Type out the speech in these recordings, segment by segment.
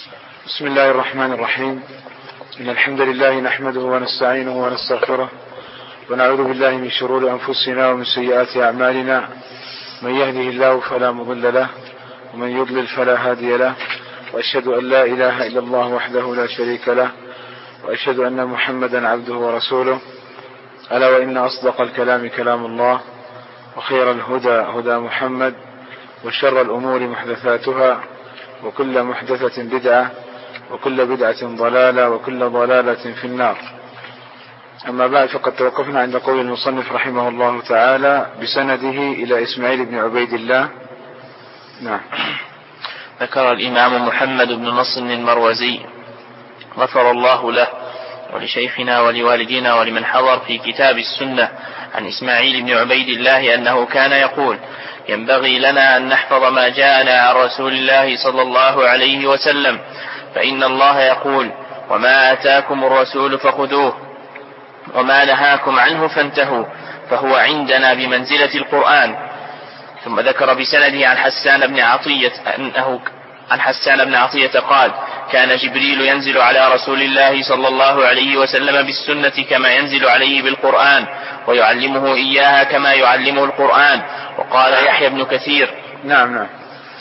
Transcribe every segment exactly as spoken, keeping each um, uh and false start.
بسم الله الرحمن الرحيم. إن الحمد لله نحمده ونستعينه ونستغفره ونعوذ بالله من شرور أنفسنا ومن سيئات أعمالنا. من يهده الله فلا مضل له ومن يضلل فلا هادي له، وأشهد أن لا إله إلا الله وحده لا شريك له، وأشهد أن محمدا عبده ورسوله. ألا وإن أصدق الكلام كلام الله، وخير الهدى هدى محمد، وشر الأمور محدثاتها، وكل محدثة بدعة، وكل بدعة ضلالة، وكل ضلالة في النار. أما بعد، فقد توقفنا عند قول المصنف رحمه الله تعالى بسنده إلى إسماعيل بن عبيد الله. نعم. ذكر الإمام محمد بن نصر المروزي غفر الله له ولشيخنا ولوالدينا ولمن حضر في كتاب السنة عن إسماعيل بن عبيد الله أنه كان يقول: ينبغي لنا أن نحفظ ما جاءنا عن رسول الله صلى الله عليه وسلم، فإن الله يقول: وما آتاكم الرسول فخذوه وما نهاكم عنه فانتهوا، فهو عندنا بمنزلة القرآن. ثم ذكر بسنده عن حسان بن عطية أنه عن حسان بن عطية قال: كان جبريل ينزل على رسول الله صلى الله عليه وسلم بالسنة كما ينزل عليه بالقرآن، ويعلمه إياها كما يعلمه القرآن. وقال يحيى بن كثير: نعم نعم.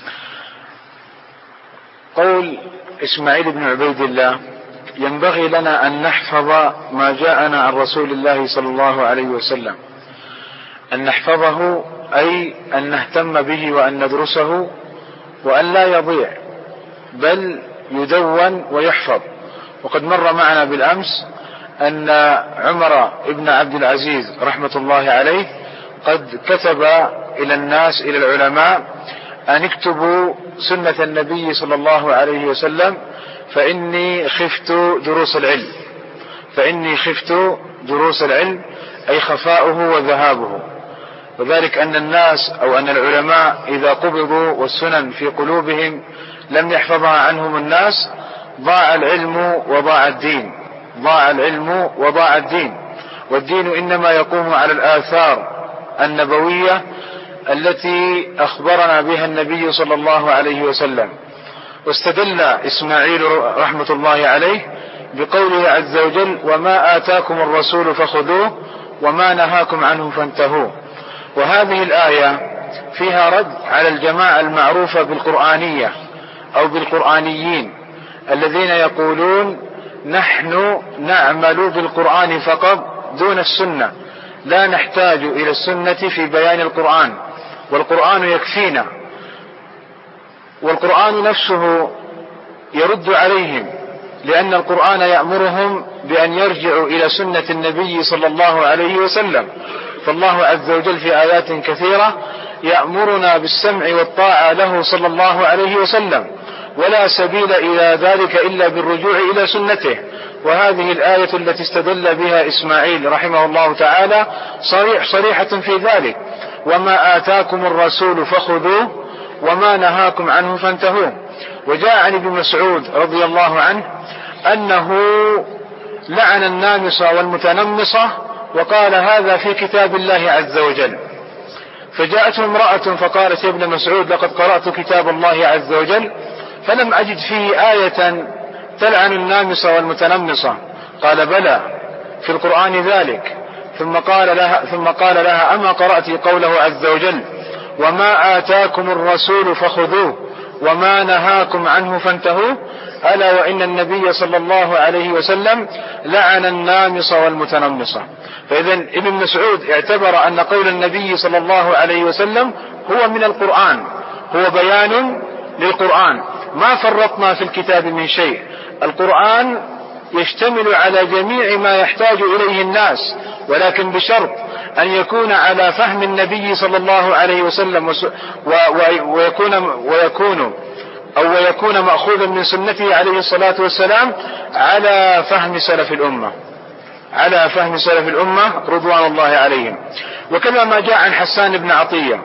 قول إسماعيل بن عبيد الله: ينبغي لنا أن نحفظ ما جاءنا عن رسول الله صلى الله عليه وسلم. أن نحفظه أي أن نهتم به وأن ندرسه وأن لا يضيع، بل يدون ويحفظ. وقد مر معنا بالأمس أن عمر بن عبد العزيز رحمة الله عليه قد كتب إلى الناس، إلى العلماء، أن اكتبوا سنة النبي صلى الله عليه وسلم فإني خفت دروس العلم. فإني خفت دروس العلم أي خفاؤه وذهابه. وذلك أن الناس أو أن العلماء إذا قبضوا والسنن في قلوبهم لم يحفظها عنهم الناس، ضاع العلم وضاع الدين. ضاع العلم وضاع الدين. والدين إنما يقوم على الآثار النبوية التي أخبرنا بها النبي صلى الله عليه وسلم. واستدل إسماعيل رحمة الله عليه بقوله عز وجل: وما آتاكم الرسول فخذوه وما نهاكم عنه فانتهوا. وهذه الآية فيها رد على الجماعة المعروفة بالقرآنية أو بالقرآنيين الذين يقولون: نحن نعمل بالقرآن فقط دون السنة، لا نحتاج إلى السنة في بيان القرآن، والقرآن يكفينا. والقرآن نفسه يرد عليهم، لأن القرآن يأمرهم بأن يرجعوا إلى سنة النبي صلى الله عليه وسلم. فالله عز وجل في آيات كثيرة يأمرنا بالسمع والطاعة له صلى الله عليه وسلم، ولا سبيل إلى ذلك إلا بالرجوع إلى سنته. وهذه الآية التي استدل بها إسماعيل رحمه الله تعالى صريح صريحة في ذلك: وما آتاكم الرسول فخذوه وما نهاكم عنه فانتهوا. وجاء عن ابن مسعود رضي الله عنه أنه لعن النامصة والمتنمصة، وقال: هذا في كتاب الله عز وجل. فجاءته امرأة فقالت: يا ابن مسعود، لقد قرأت كتاب الله عز وجل فلم أجد فيه آية تلعن النامصة والمتنمصة. قال: بلى، في القرآن ذلك. ثم قال لها, ثم قال لها: أما قرأت قوله عز وجل: وما آتاكم الرسول فخذوه وما نهاكم عنه فانتهوا؟ ألا وإن النبي صلى الله عليه وسلم لعن النامصة والمتنمصة. فإذا ابن مسعود اعتبر أن قول النبي صلى الله عليه وسلم هو من القرآن، هو بيان للقرآن. ما فرطنا في الكتاب من شيء. القرآن يشتمل على جميع ما يحتاج إليه الناس، ولكن بشرط أن يكون على فهم النبي صلى الله عليه وسلم، ويكون, ويكون أو ويكون مأخوذا من سنته عليه الصلاة والسلام على فهم سلف الأمة على فهم سلف الأمة رضوان الله عليهم. وكما ما جاء عن حسان بن عطية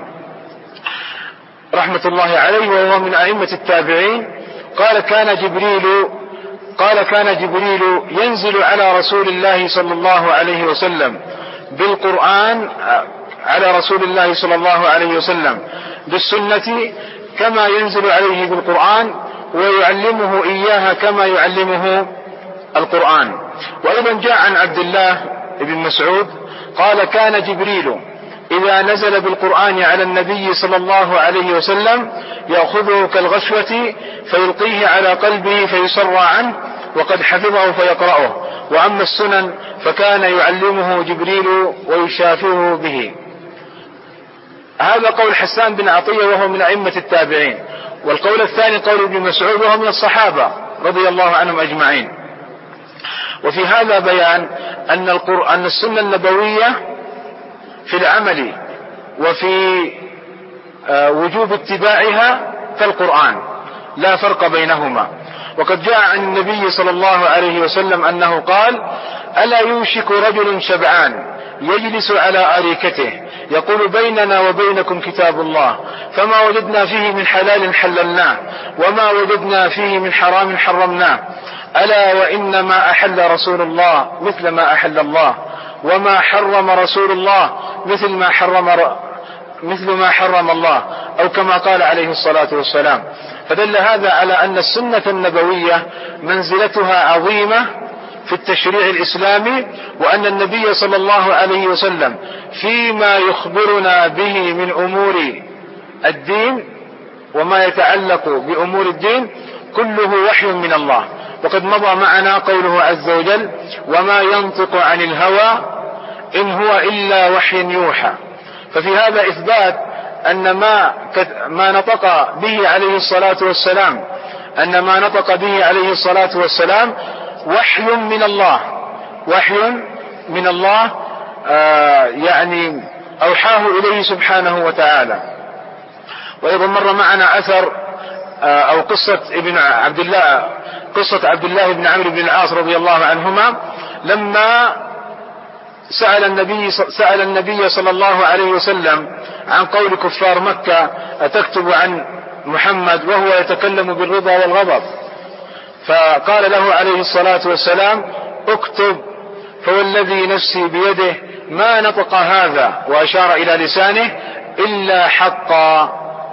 رحمة الله عليه، وهو من أئمة التابعين، قال: كان جبريل قال كان جبريل ينزل على رسول الله صلى الله عليه وسلم بالقرآن على رسول الله صلى الله عليه وسلم بالسنة كما ينزل عليه بالقرآن، ويعلمه إياها كما يعلمه القرآن. وأيضا جاء عن عبد الله بن مسعود قال كان جبريل إذا نزل بالقرآن على النبي صلى الله عليه وسلم يأخذه كالغشوة فيلقيه على قلبه فيسرى عنه وقد حفظه فيقرأه، وأما السنن فكان يعلمه جبريل ويشافهه به. هذا قول حسان بن عطية وهو من أئمة التابعين. والقول الثاني قول ابن مسعود وهو من الصحابة رضي الله عنهم أجمعين. وفي هذا بيان أن القرآن أن السنة النبوية في العمل وفي وجوب اتباعها كالقرآن لا فرق بينهما. وقد جاء عن النبي صلى الله عليه وسلم أنه قال ألا يوشك رجل شبعان يجلس على أريكته يقول بيننا وبينكم كتاب الله فما وجدنا فيه من حلال حللناه وما وجدنا فيه من حرام حرمناه ألا وإنما أحل رسول الله مثل ما أحل الله وما حرم رسول الله مثل ما حرم مثل ما حرم الله، أو كما قال عليه الصلاة والسلام. فدل هذا على أن السنة النبوية منزلتها عظيمة في التشريع الإسلامي، وأن النبي صلى الله عليه وسلم فيما يخبرنا به من أمور الدين وما يتعلق بأمور الدين كله وحي من الله. وقد مضى معنا قوله عز وجل وما ينطق عن الهوى إن هو إلا وحي يوحى. ففي هذا إثبات أن ما ما نطق به عليه الصلاة والسلام أن ما نطق به عليه الصلاة والسلام وحي من الله، وحي من الله آه يعني أوحاه إليه سبحانه وتعالى. وأيضا مر معنا أثر آه أو قصة ابن عبد الله قصة عبد الله بن عمرو بن العاص رضي الله عنهما لما سأل النبي سأل النبي صلى الله عليه وسلم عن قول كفار مكة أتكتب عن محمد وهو يتكلم بالرضا والغضب، فقال له عليه الصلاة والسلام اكتب فوالذي نفسي بيده ما نطق هذا وأشار إلى لسانه إلا حقا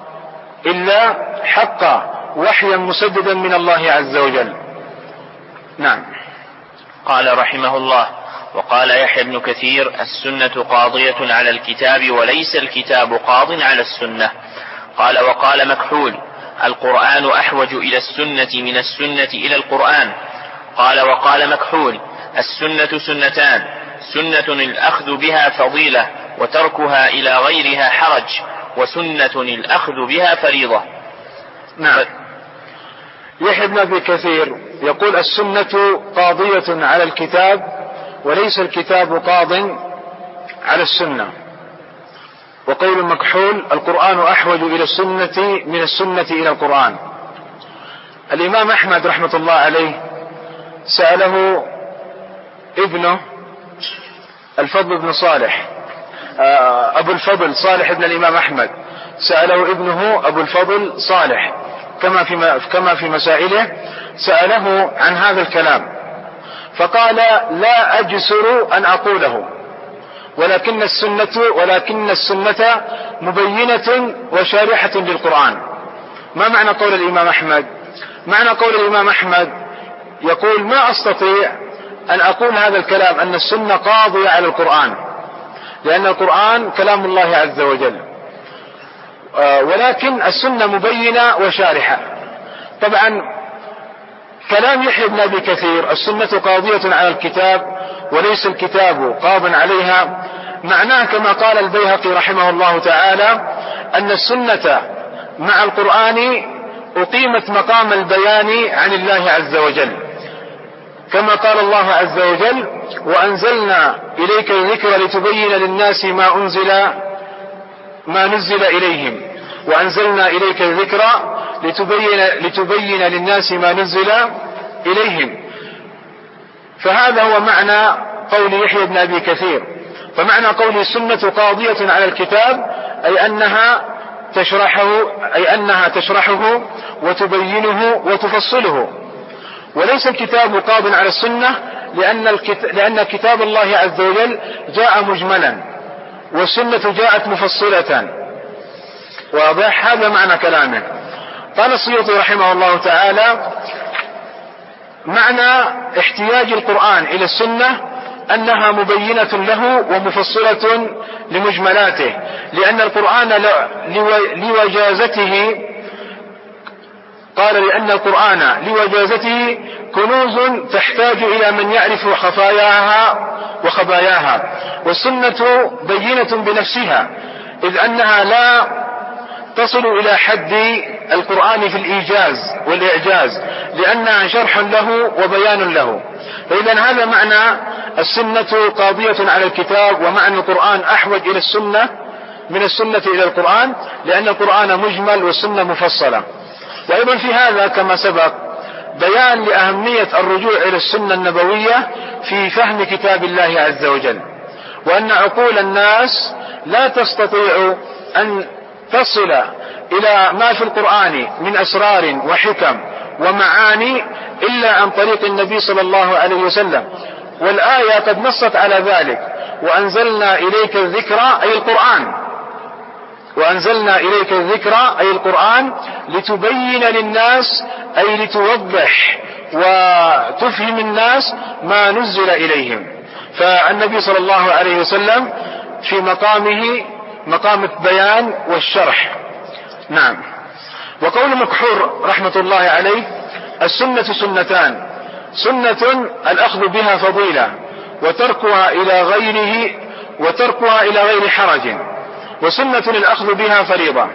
إلا حقا وحيا مسددا من الله عز وجل. نعم. قال رحمه الله وقال يحيى بن كثير السنة قاضية على الكتاب وليس الكتاب قاض على السنة. قال وقال مكحول القرآن أحوج إلى السنة من السنة إلى القرآن. قال وقال مكحول السنة سنتان سنة الأخذ بها فضيلة وتركها إلى غيرها حرج وسنة الأخذ بها فريضة. نعم. يحيى بن أبي كثير يقول السنة قاضية على الكتاب وليس الكتاب قاض على السنة. وقول مكحول القرآن أحوج إلى السنة من السنة إلى القرآن. الإمام أحمد رحمة الله عليه سأله ابنه الفضل بن صالح أبو الفضل صالح ابن الإمام أحمد سأله ابنه أبو الفضل صالح كما في كما في مسائله سأله عن هذا الكلام فقال لا أجسر أن أقوله ولكن السنة ولكن السنة مبينة وشارحة للقرآن. ما معنى قول الإمام أحمد؟ معنى قول الإمام أحمد يقول ما أستطيع أن أقول هذا الكلام أن السنة قاضية على القرآن لأن القرآن كلام الله عز وجل، ولكن السنة مبينة وشارحة. طبعا كلام يحيى بن أبي كثير السنة قاضية على الكتاب وليس الكتاب قاض عليها معناه كما قال البيهقي رحمه الله تعالى أن السنة مع القرآن أقيمت مقام البيان عن الله عز وجل، كما قال الله عز وجل وأنزلنا إليك الذكر لتبين للناس ما أنزل ما نزل إليهم وأنزلنا إليك الذكر لتبين, لتبين للناس ما نزل إليهم. فهذا هو معنى قول يحيى بن أبي كثير. فمعنى قول السنة قاضية على الكتاب أي أنها تشرحه أي أنها تشرحه وتبينه وتفصله، وليس الكتاب قاض على السنة لأن, الكتاب لأن كتاب الله عز وجل جاء مجملا والسنة جاءت مفصلة. واضح؟ هذا معنى كلامه. قال السيوطي رحمه الله تعالى: معنى احتياج القرآن إلى السنة أنها مبينة له ومفصلة لمجملاته، لأن القرآن لوجازته قال لأن القرآن لوجازته كنوز تحتاج إلى من يعرف خفاياها وخباياها، والسنة بينة بنفسها، إذ أنها لا تصل إلى حد القرآن في الإيجاز والإعجاز، لأنها شرح له وبيان له. فإذا هذا معنى السنة قاضية على الكتاب، ومعنى القرآن أحوج إلى السنة من السنة إلى القرآن، لأن القرآن مجمل والسنة مفصلة. وأيضا في هذا كما سبق بيان لأهمية الرجوع إلى السنة النبوية في فهم كتاب الله عز وجل، وأن عقول الناس لا تستطيع أن تصل إلى ما في القرآن من أسرار وحكم ومعاني إلا عن طريق النبي صلى الله عليه وسلم، والآية قد نصت على ذلك: وأنزلنا إليك الذكرى أي القرآن، وأنزلنا إليك الذكرى أي القرآن لتبين للناس أي لتوضح وتفهم الناس ما نزل إليهم. فالنبي صلى الله عليه وسلم في مقامه مقام البيان والشرح. نعم. وقول مكحور رحمة الله عليه: السنة سنتان، سنة الأخذ بها فضيلة وتركها إلى غيره وتركها إلى غير حرج، وسنة الأخذ بها فريضة.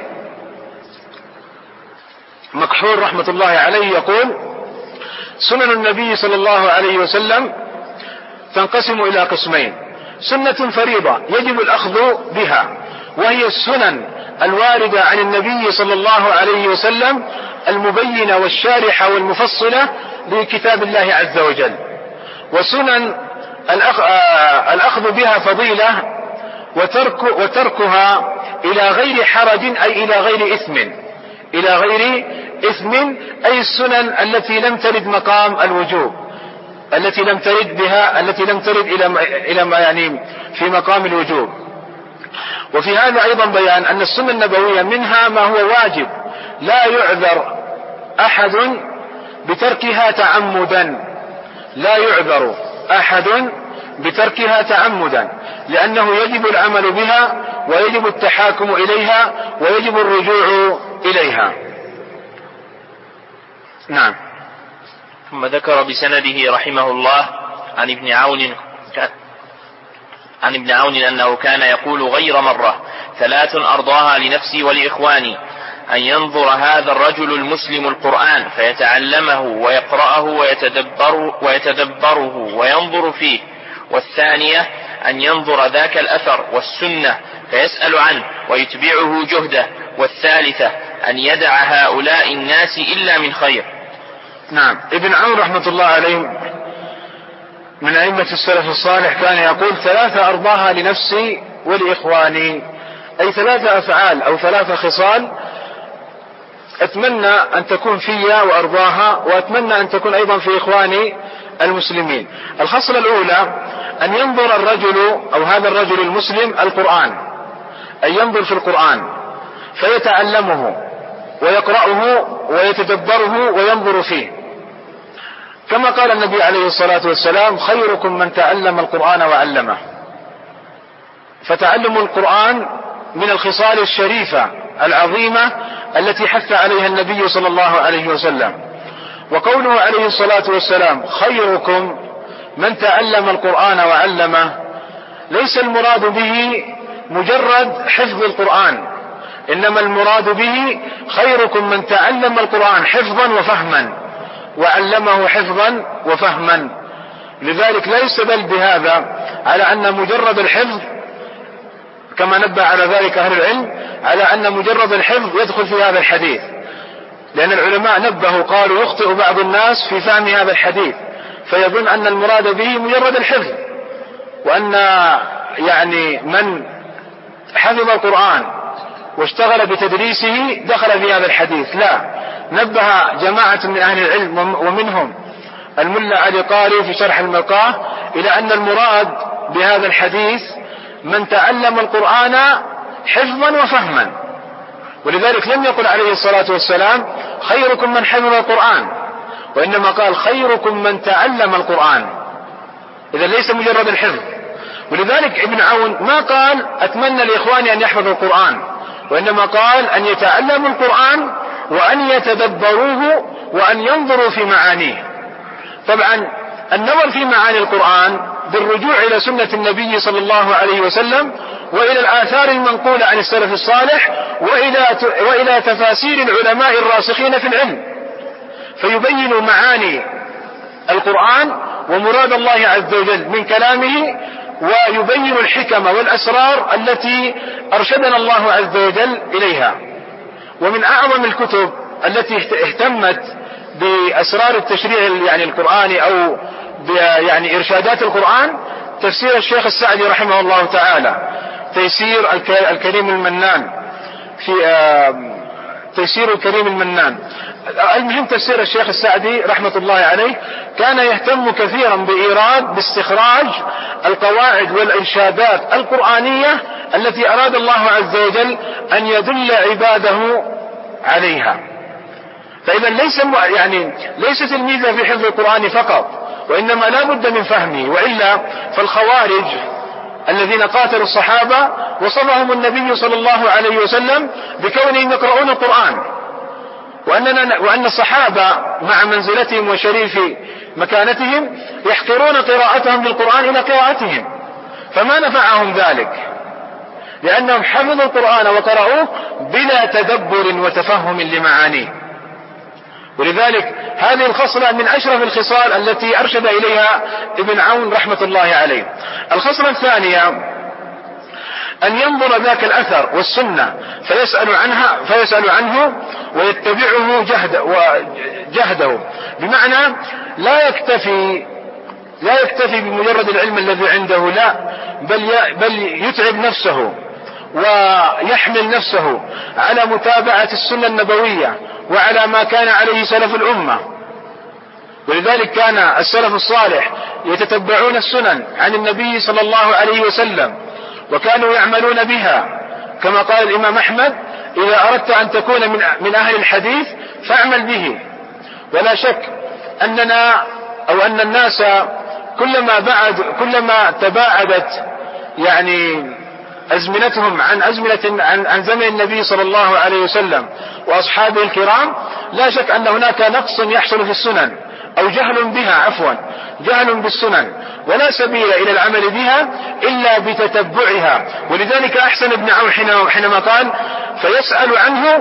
مكحور رحمة الله عليه يقول: سنن النبي صلى الله عليه وسلم تنقسم إلى قسمين: سنة فريضة يجب الأخذ بها، وهي السنن الواردة عن النبي صلى الله عليه وسلم المبينة والشارحة والمفصلة لكتاب الله عز وجل. وسنن الأخذ بها فضيلة وترك وتركها إلى غير حرج أي إلى غير إثم، إلى غير إثم أي السنن التي لم ترد مقام الوجوب، التي لم ترد بها التي لم ترد إلى إلى ما يعني في مقام الوجوب. وفي هذا أيضا بيان أن السنة النبوية منها ما هو واجب لا يعذر أحد بتركها تعمدا، لا يعذر أحد بتركها تعمدا، لأنه يجب العمل بها ويجب التحاكم إليها ويجب الرجوع إليها. نعم. ثم ذكر بسنده رحمه الله عن ابن عون عن ابن عون أنه كان يقول غير مرة: ثلاث أرضاها لنفسي ولإخواني، أن ينظر هذا الرجل المسلم القرآن فيتعلمه ويقرأه ويتدبره, ويتدبره وينظر فيه، والثانية أن ينظر ذاك الأثر والسنة فيسأل عنه ويتبعه جهده، والثالثة أن يدع هؤلاء الناس إلا من خير. نعم. ابن عون رحمة الله عليه من أئمة السلف الصالح كان يقول: ثلاثة أرضاها لنفسي ولإخواني، أي ثلاثة أفعال أو ثلاثة خصال أتمنى أن تكون فيها وأرضاها، وأتمنى أن تكون أيضا في إخواني المسلمين. الخصلة الأولى أن ينظر الرجل أو هذا الرجل المسلم القرآن، أن ينظر في القرآن فيتعلمه ويقرأه ويتدبره وينظر فيه، كما قال النبي عليه الصلاة والسلام: خيركم من تعلم القرآن وعلمه. فتعلم القرآن من الخصال الشريفة العظيمة التي حث عليها النبي صلى الله عليه وسلم. وقوله عليه الصلاة والسلام: خيركم من تعلم القرآن وعلمه، ليس المراد به مجرد حفظ القرآن، إنما المراد به خيركم من تعلم القرآن حفظا وفهما وعلمه حفظا وفهما. لذلك لا يستدل بهذا على أن مجرد الحفظ، كما نبه على ذلك أهل العلم، على أن مجرد الحفظ يدخل في هذا الحديث، لأن العلماء نبهوا قالوا: يخطئ بعض الناس في فهم هذا الحديث فيظن أن المراد به مجرد الحفظ، وأن يعني من حفظ القرآن واشتغل بتدريسه دخل في هذا الحديث. لا، نبه جماعة من أهل العلم ومنهم الملا علي قاري في شرح الملقاه إلى أن المراد بهذا الحديث من تعلم القرآن حفظا وفهما، ولذلك لم يقل عليه الصلاة والسلام خيركم من حفظ القرآن، وإنما قال خيركم من تعلم القرآن. إذا ليس مجرد الحفظ. ولذلك ابن عون ما قال أتمنى لإخواني أن يحفظوا القرآن، وإنما قال أن يتعلموا القرآن وأن يتدبروه وأن ينظروا في معانيه. طبعا النظر في معاني القرآن بالرجوع إلى سنة النبي صلى الله عليه وسلم وإلى الآثار المنقولة عن السلف الصالح وإلى وإلى تفاسير العلماء الراسخين في العلم، فيبين معاني القرآن ومراد الله عز وجل من كلامه، ويبين الحكم والأسرار التي أرشدنا الله عز وجل إليها. ومن أعظم الكتب التي اهتمت بأسرار التشريع يعني القرآني أو يعني إرشادات القرآن تفسير الشيخ السعدي رحمه الله تعالى، تيسير الكريم المنان في تيسير الكريم المنان. المهم تفسير الشيخ السعدي رحمة الله عليه كان يهتم كثيرا بإيراد باستخراج القواعد والإرشادات القرآنية التي أراد الله عز وجل أن يدل عباده عليها. فإذا ليس يعني ليست الميزة في حفظ القرآن فقط، وإنما لا بد من فهمه، وإلا فالخوارج الذين قاتلوا الصحابة وصفهم النبي صلى الله عليه وسلم بكونهم يقرؤون القرآن، وأننا وأن الصحابة مع منزلتهم وشريف مكانتهم يحقرون قراءتهم للقرآن إلى قراءتهم، فما نفعهم ذلك لأنهم حفظوا القرآن وقرأوه بلا تدبر وتفهم لمعانيه. ولذلك هذه الخصلة من أشرف الخصال التي أرشد إليها ابن عون رحمة الله عليه. الخصلة الثانية أن ينظر ذاك الأثر والسنة فيسأل عنها فيسأل عنه ويتبعه جهد وجهده، بمعنى لا يكتفي لا يكتفي بمجرد العلم الذي عنده، لا بل بل يتعب نفسه ويحمل نفسه على متابعة السنة النبوية وعلى ما كان عليه سلف الأمة. ولذلك كان السلف الصالح يتتبعون السنن عن النبي صلى الله عليه وسلم وكانوا يعملون بها، كما قال الإمام أحمد إذا أردت أن تكون من من أهل الحديث فاعمل به. ولا شك أننا أو أن الناس كلما بعد كلما تباعدت يعني أزمنتهم عن أزمنة عن, عن زمن النبي صلى الله عليه وسلم وأصحابه الكرام، لا شك أن هناك نقص يحصل في السنن أو جهل بها عفوا جهل بالسنن، ولا سبيل إلى العمل بها إلا بتتبعها. ولذلك أحسن ابن عون حينما قال فيسأل عنه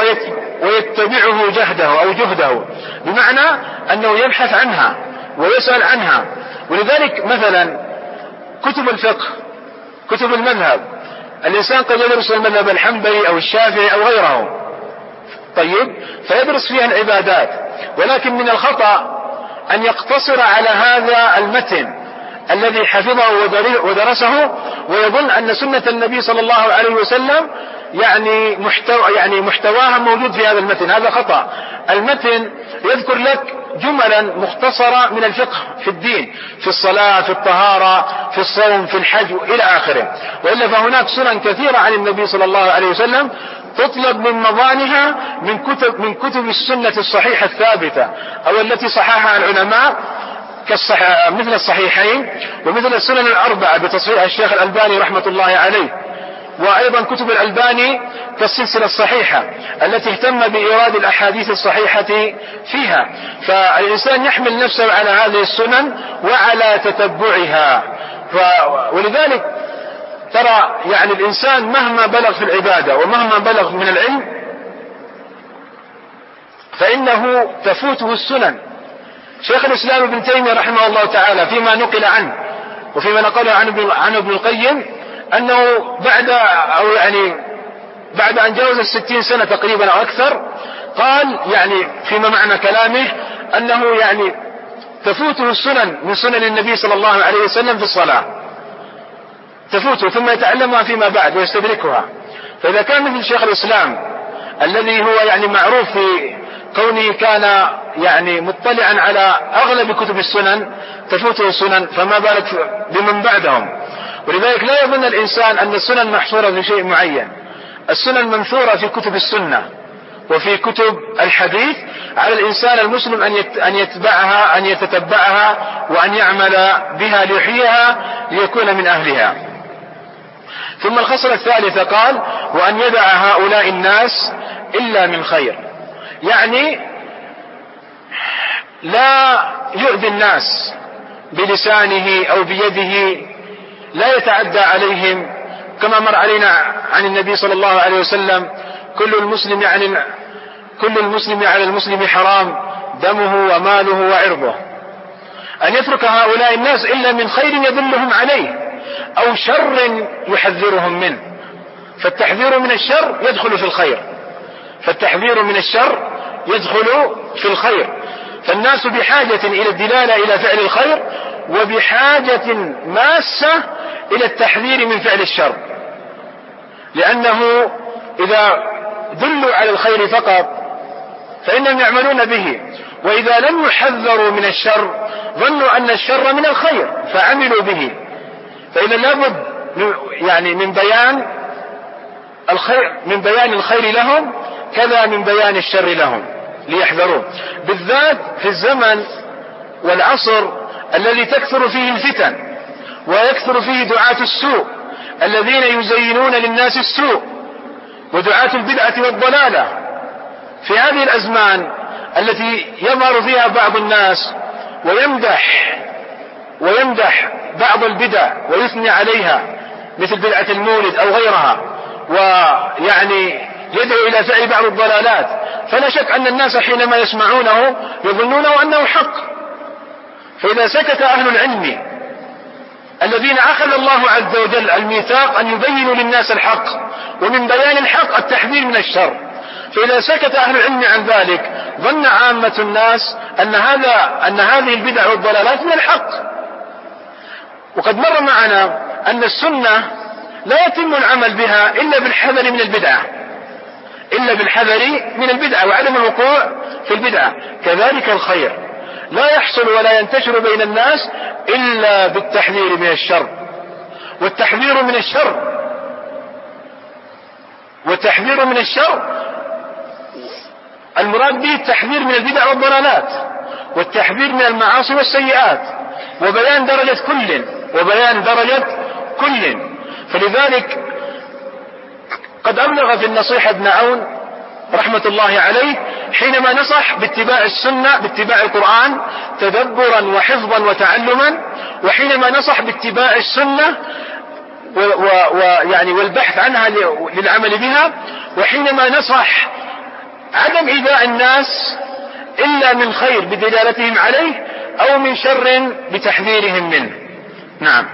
ويتبعه جهده أو جهده، بمعنى أنه يبحث عنها ويسأل عنها. ولذلك مثلا كتب الفقه كتب المذهب الإنسان قد يدرس المذهب الحنبلي أو الشافعي أو غيره، طيب فيدرس فيها العبادات، ولكن من الخطأ أن يقتصر على هذا المتن الذي حفظه ودرسه ويظن أن سنة النبي صلى الله عليه وسلم يعني محتوى يعني محتواها موجود في هذا المتن. هذا خطأ. المتن يذكر لك جملا مختصرة من الفقه في الدين، في الصلاة، في الطهارة، في الصوم، في الحج إلى آخره، وإلا فهناك سنن كثيرة عن النبي صلى الله عليه وسلم تطلب من مضانها من كتب من كتب السنة الصحيحة الثابتة أو التي صححها العلماء كالصح... مثل الصحيحين ومثل السنن الأربعة بتصحيح الشيخ الألباني رحمة الله عليه، وأيضا كتب الألباني كالسلسلة الصحيحة التي اهتم بإيراد الأحاديث الصحيحة فيها. فالإنسان يحمل نفسه على هذه السنن وعلى تتبعها. ف... ولذلك ترى يعني الإنسان مهما بلغ في العبادة ومهما بلغ من العلم فإنه تفوته السنن. شيخ الإسلام ابن تيمية رحمه الله تعالى فيما نقل عنه وفيما نقله عن ابن القيم أنه بعد أو يعني بعد أن جاوز الستين سنة تقريبا أو أكثر قال يعني فيما معنى كلامه أنه يعني تفوته السنن من سنن النبي صلى الله عليه وسلم في الصلاة، تفوته ثم يتعلمها فيما بعد ويستدركها. فإذا كان مثل شيخ الإسلام الذي هو يعني معروف في كونه كان يعني مطلعا على أغلب كتب السنن تفوته السنن، فما بالك بمن بعدهم. ولذلك لا يظن الإنسان أن السنن محصورة في شيء معين السنن منثورة في كتب السنة وفي كتب الحديث، على الإنسان المسلم أن يتبعها أن يتتبعها وأن يعمل بها ليحييها ليكون من أهلها. ثم الخصلة الثالثة قال: وأن يدع هؤلاء الناس إلا من خير، يعني لا يؤذي الناس بلسانه أو بيده، لا يتعدى عليهم، كما مر علينا عن النبي صلى الله عليه وسلم: كل المسلم يعني كل المسلم على المسلم حرام دمه وماله وعرضه. أن يترك هؤلاء الناس إلا من خير يدلهم عليه أو شر يحذرهم منه، فالتحذير من الشر يدخل في الخير فالتحذير من الشر يدخل في الخير فالناس بحاجة إلى الدلالة إلى فعل الخير، وبحاجة ماسة إلى التحذير من فعل الشر، لأنه إذا دلوا على الخير فقط فإنهم يعملون به، وإذا لم يحذروا من الشر ظنوا أن الشر من الخير فعملوا به. فإذا لابد يعني من بيان الخير من بيان الخير لهم كذا من بيان الشر لهم ليحذروه، بالذات في الزمن والعصر الذي تكثر فيه الفتن ويكثر فيه دعاة السوء الذين يزينون للناس السوء ودعاة البدعة والضلالة. في هذه الأزمان التي يظهر فيها بعض الناس ويمدح ويمدح بعض البدع ويثني عليها مثل بدعة المولد أو غيرها، ويعني يدعو إلى فعل بعض الضلالات، فلا شك أن الناس حينما يسمعونه يظنونه أنه حق. فإذا سكت أهل العلم الذين أخذ الله عز وجل الميثاق أن يبينوا للناس الحق، ومن بيان الحق التحذير من الشر، فإذا سكت أهل العلم عن ذلك ظن عامة الناس أن هذا أن هذه البدع والضلالات من الحق. وقد مر معنا أن السنة لا يتم العمل بها إلا بالحذر من البدعة إلا بالحذر من البدعة وعدم الوقوع في البدعة. كذلك الخير لا يحصل ولا ينتشر بين الناس إلا بالتحذير من الشر، والتحذير من الشر والتحذير من الشر المراد به التحذير من البدع والضلالات، والتحذير من المعاصي والسيئات، وبيان درجة كل وبيان درجة كل. فلذلك قد أبلغ في النصيحة ابن عون رحمة الله عليه حينما نصح باتباع السنة باتباع القرآن تدبرا وحفظا وتعلما، وحينما نصح باتباع السنة ويعني والبحث عنها للعمل بها، وحينما نصح عدم إيذاء الناس إلا من خير بدلالتهم عليه أو من شر بتحذيرهم منه. نعم.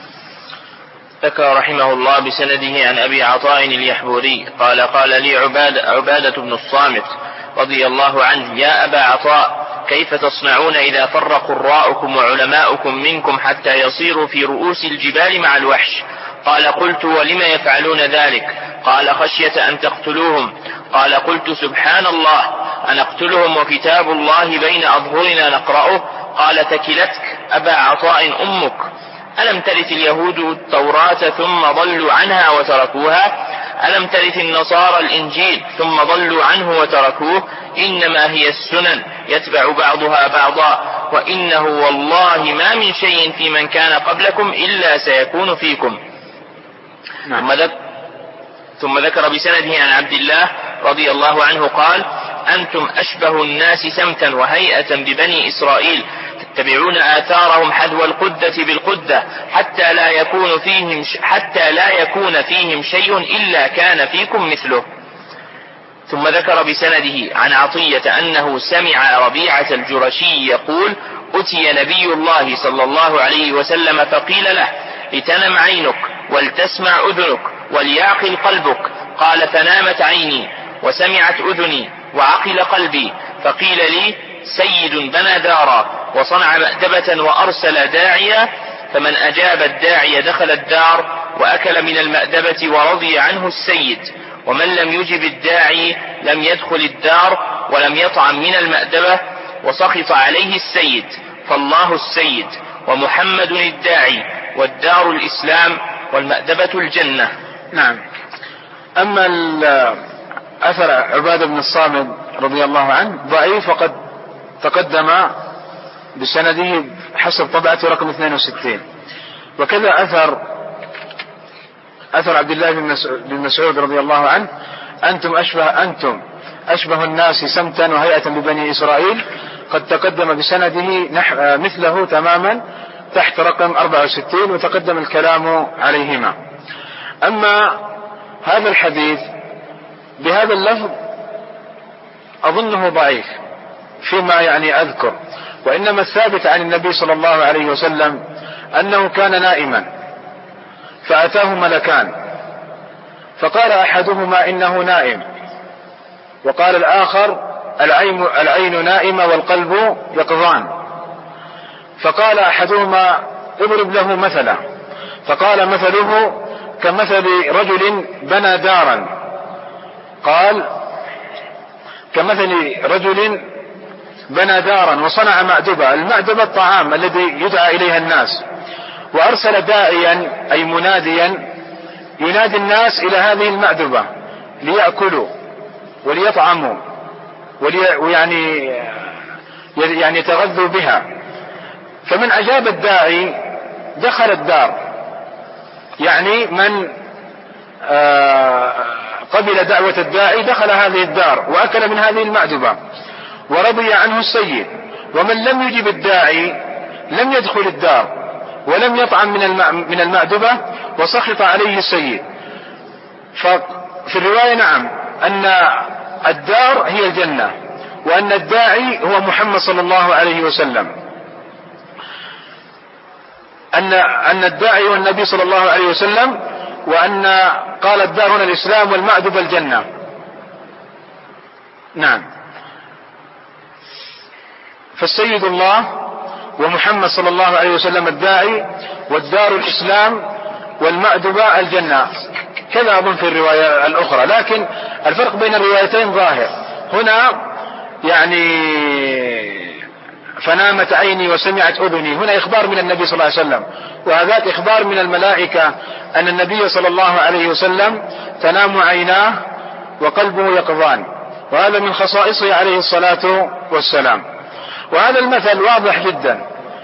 ذكر رحمه الله بسنده عن أبي عطاء اليحبوري قال: قال لي عبادة, عبادة بن الصامت رضي الله عنه: يا أبا عطاء، كيف تصنعون إذا فر قراءكم وعلماؤكم منكم حتى يصيروا في رؤوس الجبال مع الوحش؟ قال: قلت: ولم يفعلون ذلك؟ قال: خشية أن تقتلوهم. قال: قلت: سبحان الله، أنقتلهم وكتاب الله بين أظهرنا نقرأه؟ قال: تكلتك أبا عطاء أمك. ألم ترث اليهود التوراة ثم ضلوا عنها وتركوها؟ ألم ترث النصارى الإنجيل ثم ضلوا عنه وتركوه؟ إنما هي السنن يتبع بعضها بعضا، وإنه والله ما من شيء في من كان قبلكم إلا سيكون فيكم. نعم. ثم ذكر ثم ذكر بسنده عن عبد الله رضي الله عنه قال: أنتم أشبه الناس سمتا وهيئة ببني إسرائيل، تتبعون آثارهم حذو القدة بالقدة حتى لا يكون فيهم حتى لا يكون فيهم شيء إلا كان فيكم مثله. ثم ذكر بسنده عن عطية أنه سمع ربيعة الجرشي يقول: أتي نبي الله صلى الله عليه وسلم فقيل له: لتنم عينك ولتسمع أذنك وليعقل قلبك. قال: فنامت عيني وسمعت أذني وعقل قلبي. فقيل لي: سيد بنى دارا وصنع مأدبة وأرسل داعيا، فمن أجاب الداعي دخل الدار وأكل من المأدبة ورضي عنه السيد، ومن لم يجب الداعي لم يدخل الدار ولم يطعم من المأدبة وسخط عليه السيد. فالله السيد ومحمد الداعي والدار الإسلام والمأدبة الجنة. نعم. أما أثر عبادة بن الصامت رضي الله عنه ضعيف، وقد تقدم بسنده حسب طبعة رقم اثنين وستين. وكذا أثر أثر عبد الله بن مسعود رضي الله عنه: أنتم أشبه أنتم أشبه الناس سمتا وهيئة ببني إسرائيل، قد تقدم بسنده مثله تماما تحت رقم أربعة وستين، وتقدم الكلام عليهما. أما هذا الحديث بهذا اللفظ أظنه ضعيف فيما يعني أذكر، وإنما الثابت عن النبي صلى الله عليه وسلم أنه كان نائما فأتاه ملكان، فقال أحدهما إنه نائم، وقال الآخر العين, العين نائمة والقلب يقظان. فقال أحدهما اضرب له مثلا، فقال مثله كمثل رجل بنى دارا، قال كمثل رجل بنى دارا وصنع مأدبة، المأدبة الطعام الذي يدعى إليها الناس، وأرسل داعيا أي مناديا ينادي الناس إلى هذه المأدبة ليأكلوا وليطعموا ويعني يعني يتغذوا بها. فمن أجاب الداعي دخل الدار، يعني من قبل دعوة الداعي دخل هذه الدار وأكل من هذه المأدبة ورضي عنه السيد. ومن لم يجب الداعي لم يدخل الدار ولم يطعم من المأدبة وسخط عليه السيد. ففي الرواية نعم أن الدار هي الجنة، وأن الداعي هو محمد صلى الله عليه وسلم، أن أن الداعي هو النبي صلى الله عليه وسلم، وأن قال الدار هنا الإسلام والمأدبة الجنة. نعم، فالسيد الله ومحمد صلى الله عليه وسلم الداعي، والدار الإسلام والمأدبة الجنة، كذا أظن في الرواية الأخرى. لكن الفرق بين الروايتين ظاهر. هنا يعني فنامت عيني وسمعت أذني، هنا إخبار من النبي صلى الله عليه وسلم، وهذاك إخبار من الملائكة أن النبي صلى الله عليه وسلم تنام عيناه وقلبه يقظان، وهذا من خصائصه عليه الصلاة والسلام. وهذا المثل واضح جدا.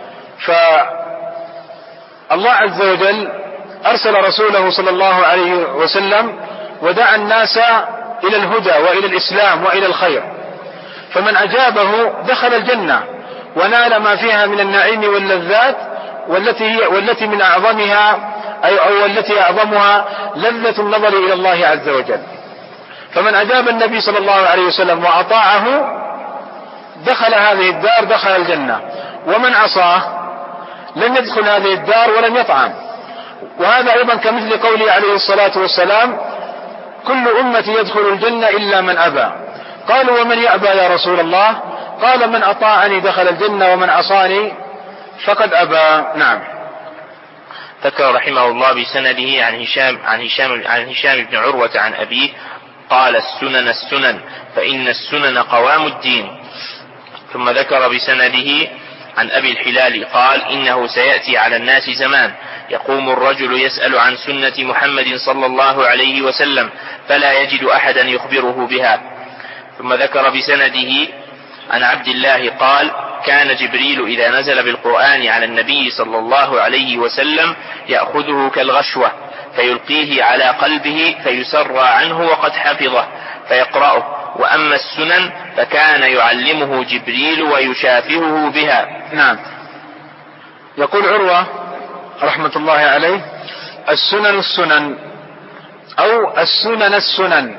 فالله عز وجل أرسل رسوله صلى الله عليه وسلم ودعا الناس إلى الهدى وإلى الإسلام وإلى الخير، فمن أجابه دخل الجنة ونال ما فيها من النعيم واللذات، والتي هي والتي من أعظمها أي أو التي أعظمها لذة النظر إلى الله عز وجل. فمن أجاب النبي صلى الله عليه وسلم وأطاعه دخل هذه الدار، دخل الجنة. ومن عصاه لم يدخل هذه الدار ولم يطعم. وهذا أيضا كمثل قوله عليه الصلاة والسلام: كل أمتي يدخل الجنة إلا من أبى. قالوا: ومن يأبى يا رسول الله؟ قال: من أطاعني دخل الجنة ومن عصاني فقد أبى. نعم. ذكر رحمه الله بسنده عن هشام عن هشام عن هشام بن عروة عن أبيه قال: السنن السنن فإن السنن قوام الدين. ثم ذكر بسنده عن أبي الحلال قال: إنه سيأتي على الناس زمان يقوم الرجل يسأل عن سنة محمد صلى الله عليه وسلم فلا يجد أحدا يخبره بها. ثم ذكر بسنده عن عبد الله قال: كان جبريل إذا نزل بالقرآن على النبي صلى الله عليه وسلم يأخذه كالغشوة فيلقيه على قلبه فيسرى عنه وقد حفظه فيقرأه، وأما السنن فكان يعلمه جبريل ويشافهه بها. نعم. يقول عروة رحمة الله عليه: السنن السنن أو السنن السنن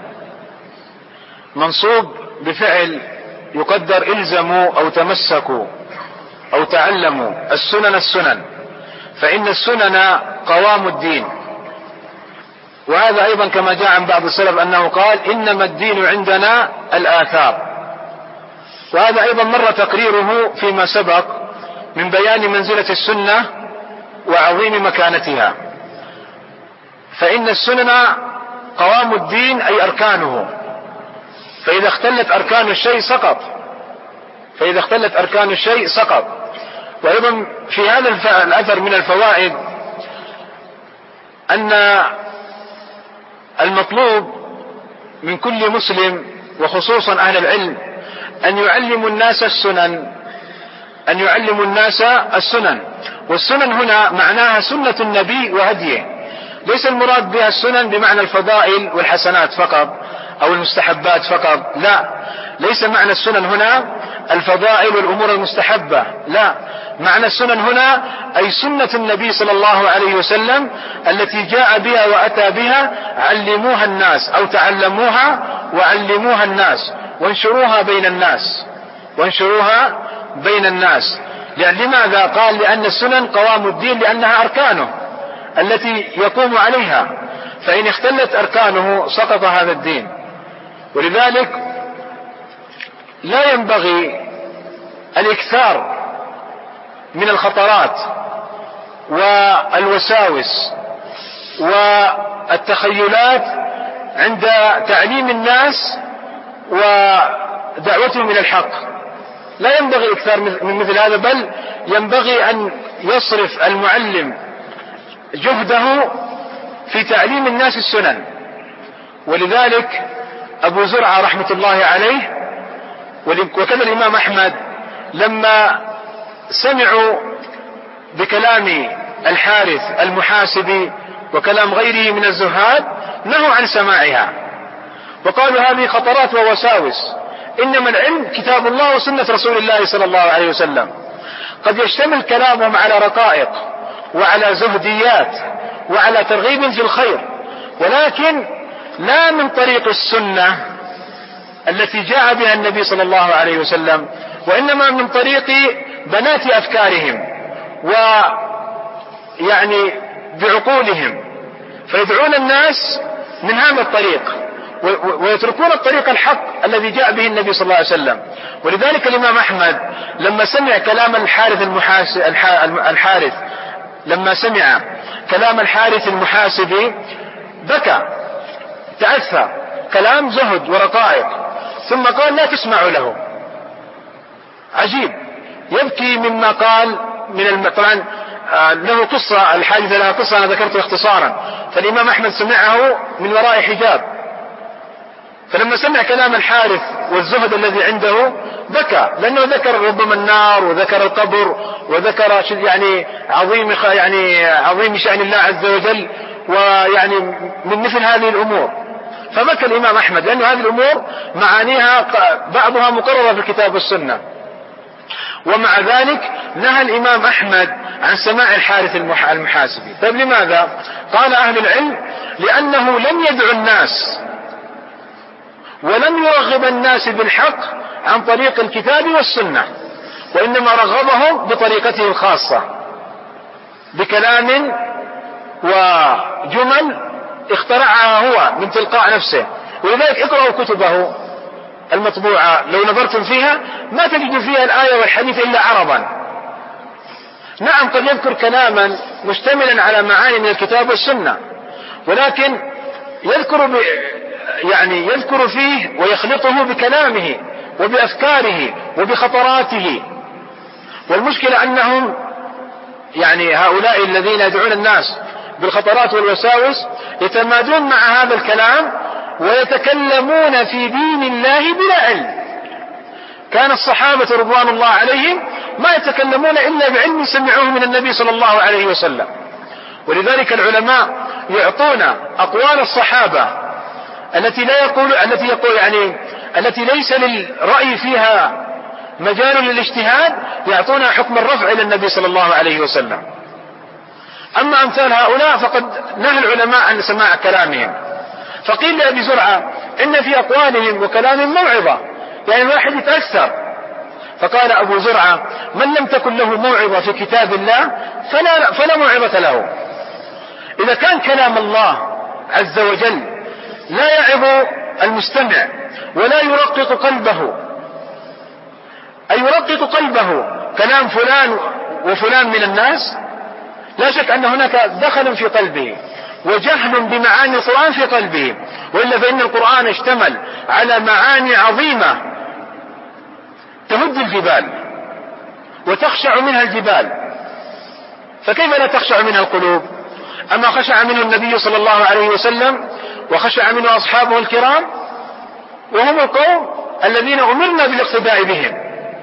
منصوب بفعل يقدر إلزموا أو تمسكوا أو تعلموا. السنن السنن فإن السنن قوام الدين. وهذا أيضا كما جاء عن بعض السلف أنه قال: إنما الدين عندنا الآثار. وهذا أيضا مر تقريره فيما سبق من بيان منزلة السنة وعظيم مكانتها. فإن السنن قوام الدين أي أركانه، فإذا اختلت أركان الشيء سقط فإذا اختلت أركان الشيء سقط. وأيضا في هذا الأثر من الفوائد أن المطلوب من كل مسلم وخصوصا أهل العلم أن يعلموا الناس السنن أن يعلموا الناس السنن والسنن هنا معناها سنة النبي وهديه، ليس المراد بها السنن بمعنى الفضائل والحسنات فقط أو المستحبات فقط، لا، ليس معنى السنن هنا الفضائل والأمور المستحبة، لا، معنى السنن هنا أي سنة النبي صلى الله عليه وسلم التي جاء بها وأتى بها، علموها الناس أو تعلموها وعلموها الناس وانشروها بين الناس وانشروها بين الناس. لماذا؟ قال لأن السنن قوام الدين، لأنها أركانه التي يقوم عليها، فإن اختلت أركانه سقط هذا الدين. ولذلك لا ينبغي الإكثار من الخطرات والوساوس والتخيلات عند تعليم الناس ودعوتهم إلى الحق، لا ينبغي الإكثار من مثل هذا، بل ينبغي أن يصرف المعلم جهده في تعليم الناس السنن. ولذلك أبو زرعة رحمة الله عليه وكذا الإمام أحمد لما سمعوا بكلام الحارث المحاسبي وكلام غيره من الزهاد نهوا عن سماعها وقالوا هذه خطرات ووساوس، إنما العلم كتاب الله وسنة رسول الله صلى الله عليه وسلم. قد يشتمل كلامهم على رقائق وعلى زهديات وعلى ترغيب في الخير، ولكن لا من طريق السنة التي جاء بها النبي صلى الله عليه وسلم، وإنما من طريق بنات أفكارهم ويعني بعقولهم، فيدعون الناس من هذا الطريق ويتركون الطريق الحق الذي جاء به النبي صلى الله عليه وسلم. ولذلك الإمام أحمد لما سمع كلام الحارث المحاسب الحارث لما سمع كلام الحارث المحاسبي بكى، تأثر، كلام زهد ورقائق، ثم قال لا تسمعوا له. عجيب، يبكي مما قال من الم... طبعا له قصة، الحادثة لها قصة أنا ذكرتها اختصارا، فالإمام أحمد سمعه من وراء حجاب، فلما سمع كلام الحارث والزهد الذي عنده بكى، لأنه ذكر ربما النار وذكر القبر وذكر يعني عظيم يعني عظيم شأن الله عز وجل ويعني من مثل هذه الأمور، فبكى الإمام أحمد، لأن هذه الأمور معانيها بعضها مقررة في الكتاب والسنة. ومع ذلك نهى الإمام أحمد عن سماع الحارث المحاسبي. طيب لماذا؟ قال أهل العلم لأنه لم يدعو الناس ولم يرغب الناس بالحق عن طريق الكتاب والسنة، وإنما رغبهم بطريقته الخاصة بكلام وجمل اخترعها هو من تلقاء نفسه. ولذلك اقرأوا كتبه المطبوعة لو نظرتم فيها ما تجد فيها الآية والحديث إلا عربا. نعم قد يذكر كلاما مشتملا على معاني من الكتاب والسنة، ولكن يذكر ب... يعني يذكر فيه ويخلطه بكلامه وبأفكاره وبخطراته. والمشكلة أنهم يعني هؤلاء الذين يدعون الناس بالخطرات والوساوس يتمادون مع هذا الكلام ويتكلمون في دين الله بلا علم. كان الصحابة رضوان الله عليهم ما يتكلمون إلا بعلم سمعوه من النبي صلى الله عليه وسلم. ولذلك العلماء يعطون أقوال الصحابة التي لا يقول التي يقول يعني التي ليس للرأي فيها مجال للاجتهاد، يعطونها حكم الرفع إلى النبي صلى الله عليه وسلم. أما أمثال هؤلاء فقد نهى العلماء عن سماع كلامهم. فقيل لأبي زرعة إن في أقوالهم وكلامهم موعظة، يعني الواحد يتأثر. فقال أبو زرعة من لم تكن له موعظة في كتاب الله فلا, فلا موعظة له. إذا كان كلام الله عز وجل لا يعظ المستمع ولا يرقق قلبه، أي يرقق قلبه كلام فلان وفلان من الناس، لا شك أن هناك دخل في قلبه وجهل بمعاني القرآن في قلبه، وإلا فإن القرآن اشتمل على معاني عظيمة تهد الجبال وتخشع منها الجبال، فكيف لا تخشع منها القلوب؟ أما خشع منه النبي صلى الله عليه وسلم وخشع منه أصحابه الكرام، وهم القوم الذين أمرنا بالاقتداء بهم.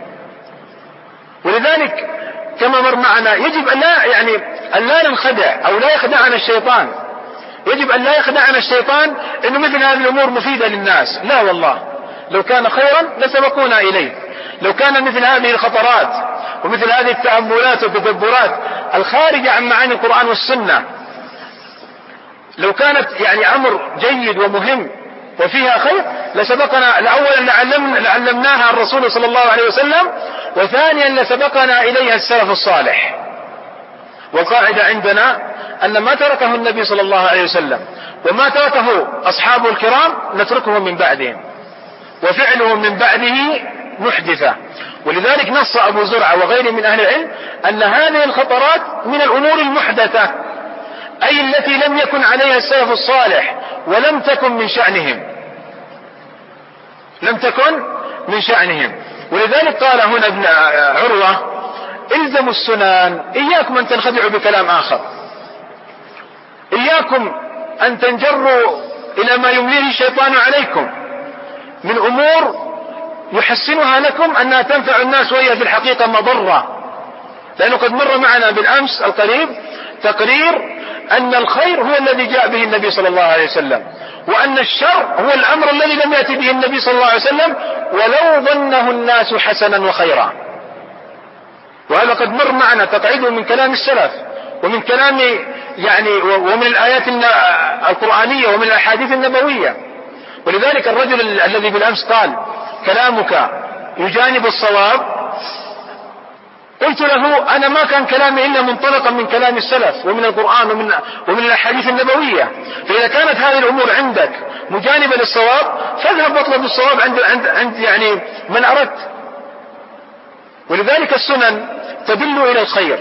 ولذلك كما مر معنا يجب أن لا يعني أن لا ننخدع أو لا يخدعنا الشيطان، يجب أن لا يخدعنا الشيطان إنه مثل هذه الأمور مفيدة للناس. لا والله، لو كان خيرا لسبقونا إليه. لو كان مثل هذه الخطرات ومثل هذه التأملات والتدبرات الخارجة عن معاني القرآن والسنة لو كانت يعني أمر جيد ومهم وفيها خير لسبقنا، لأولا لعلم لعلمناها الرسول صلى الله عليه وسلم، وثانيا لسبقنا إليها السلف الصالح. والقاعدة عندنا أن ما تركه النبي صلى الله عليه وسلم وما تركه أصحابه الكرام نتركه من بعدهم، وفعله من بعده محدثة. ولذلك نص أبو زرعة وغيره من أهل العلم أن هذه الخطرات من الأمور المحدثة، أي التي لم يكن عليها السلف الصالح ولم تكن من شأنهم، لم تكن من شأنهم. ولذلك قال هنا ابن عروة: الزموا السنن، إياكم أن تنخدعوا بكلام آخر، إياكم أن تنجروا إلى ما يمليه الشيطان عليكم من أمور يحسنها لكم أنها تنفع الناس وهي في الحقيقة مضرة. لأنه قد مر معنا بالأمس القريب تقرير أن الخير هو الذي جاء به النبي صلى الله عليه وسلم، وأن الشر هو الأمر الذي لم يأتي به النبي صلى الله عليه وسلم ولو ظنه الناس حسنا وخيرا. وهذا قد مر معنا تقعيده من كلام السلف ومن كلام يعني ومن الآيات القرآنية ومن الأحاديث النبوية. ولذلك الرجل الذي بالأمس قال: كلامك يجانب الصواب، قلت له: أنا ما كان كلامي إلا منطلقا من كلام السلف ومن القرآن ومن, ومن الأحاديث النبوية. فإذا كانت هذه الأمور عندك مجانبة للصواب فاذهب واطلب الصواب عند, عند, عند يعني من أردت. ولذلك السنن تدل إلى الخير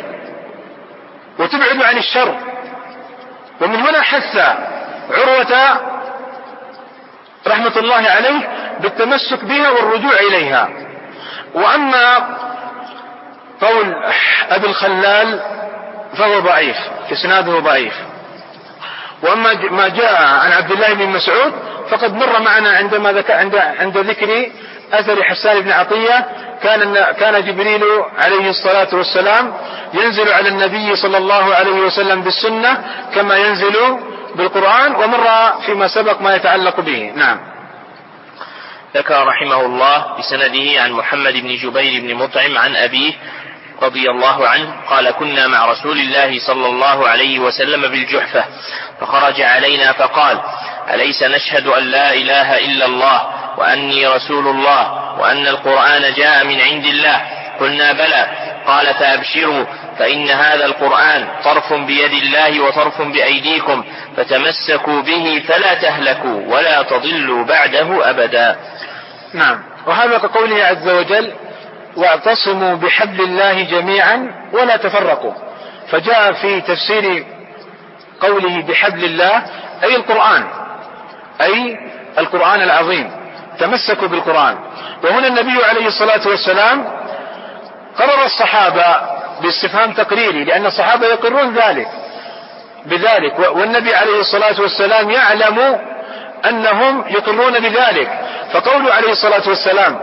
وتبعد عن الشر. ومن هنا حث عروة رحمة الله عليه بالتمسك بها والرجوع إليها. وأما قول أبي الخلال فهو ضعيف، إسناده ضعيف. وأما ما جاء عن عبد الله بن مسعود فقد مر معنا عندما ذكر عند, عند ذكر أثر حسان بن عطية كان, كان جبريل عليه الصلاة والسلام ينزل على النبي صلى الله عليه وسلم بالسنة كما ينزل بالقرآن، ومر فيما سبق ما يتعلق به. نعم. ذكر رحمه الله بسنده عن محمد بن جبير بن مطعم عن أبيه رضي الله عنه قال: كنا مع رسول الله صلى الله عليه وسلم بالجحفة فخرج علينا فقال: أليس نشهد أن لا إله إلا الله وأني رسول الله وأن القرآن جاء من عند الله؟ قلنا: بلى. قال: فأبشروا، فإن هذا القرآن طرف بيد الله وطرف بأيديكم، فتمسكوا به فلا تهلكوا ولا تضلوا بعده أبدا. نعم. وهذا كقوله عز وجل: واعتصموا بحبل الله جميعا ولا تفرقوا. فجاء في تفسير قوله بحبل الله أي القرآن، أي القرآن العظيم، تمسكوا بالقرآن. وهنا النبي عليه الصلاة والسلام قرر الصحابة باستفهام تقريري، لأن الصحابة يقرون ذلك بذلك، والنبي عليه الصلاة والسلام يعلم أنهم يقرون بذلك. فقوله عليه الصلاة والسلام: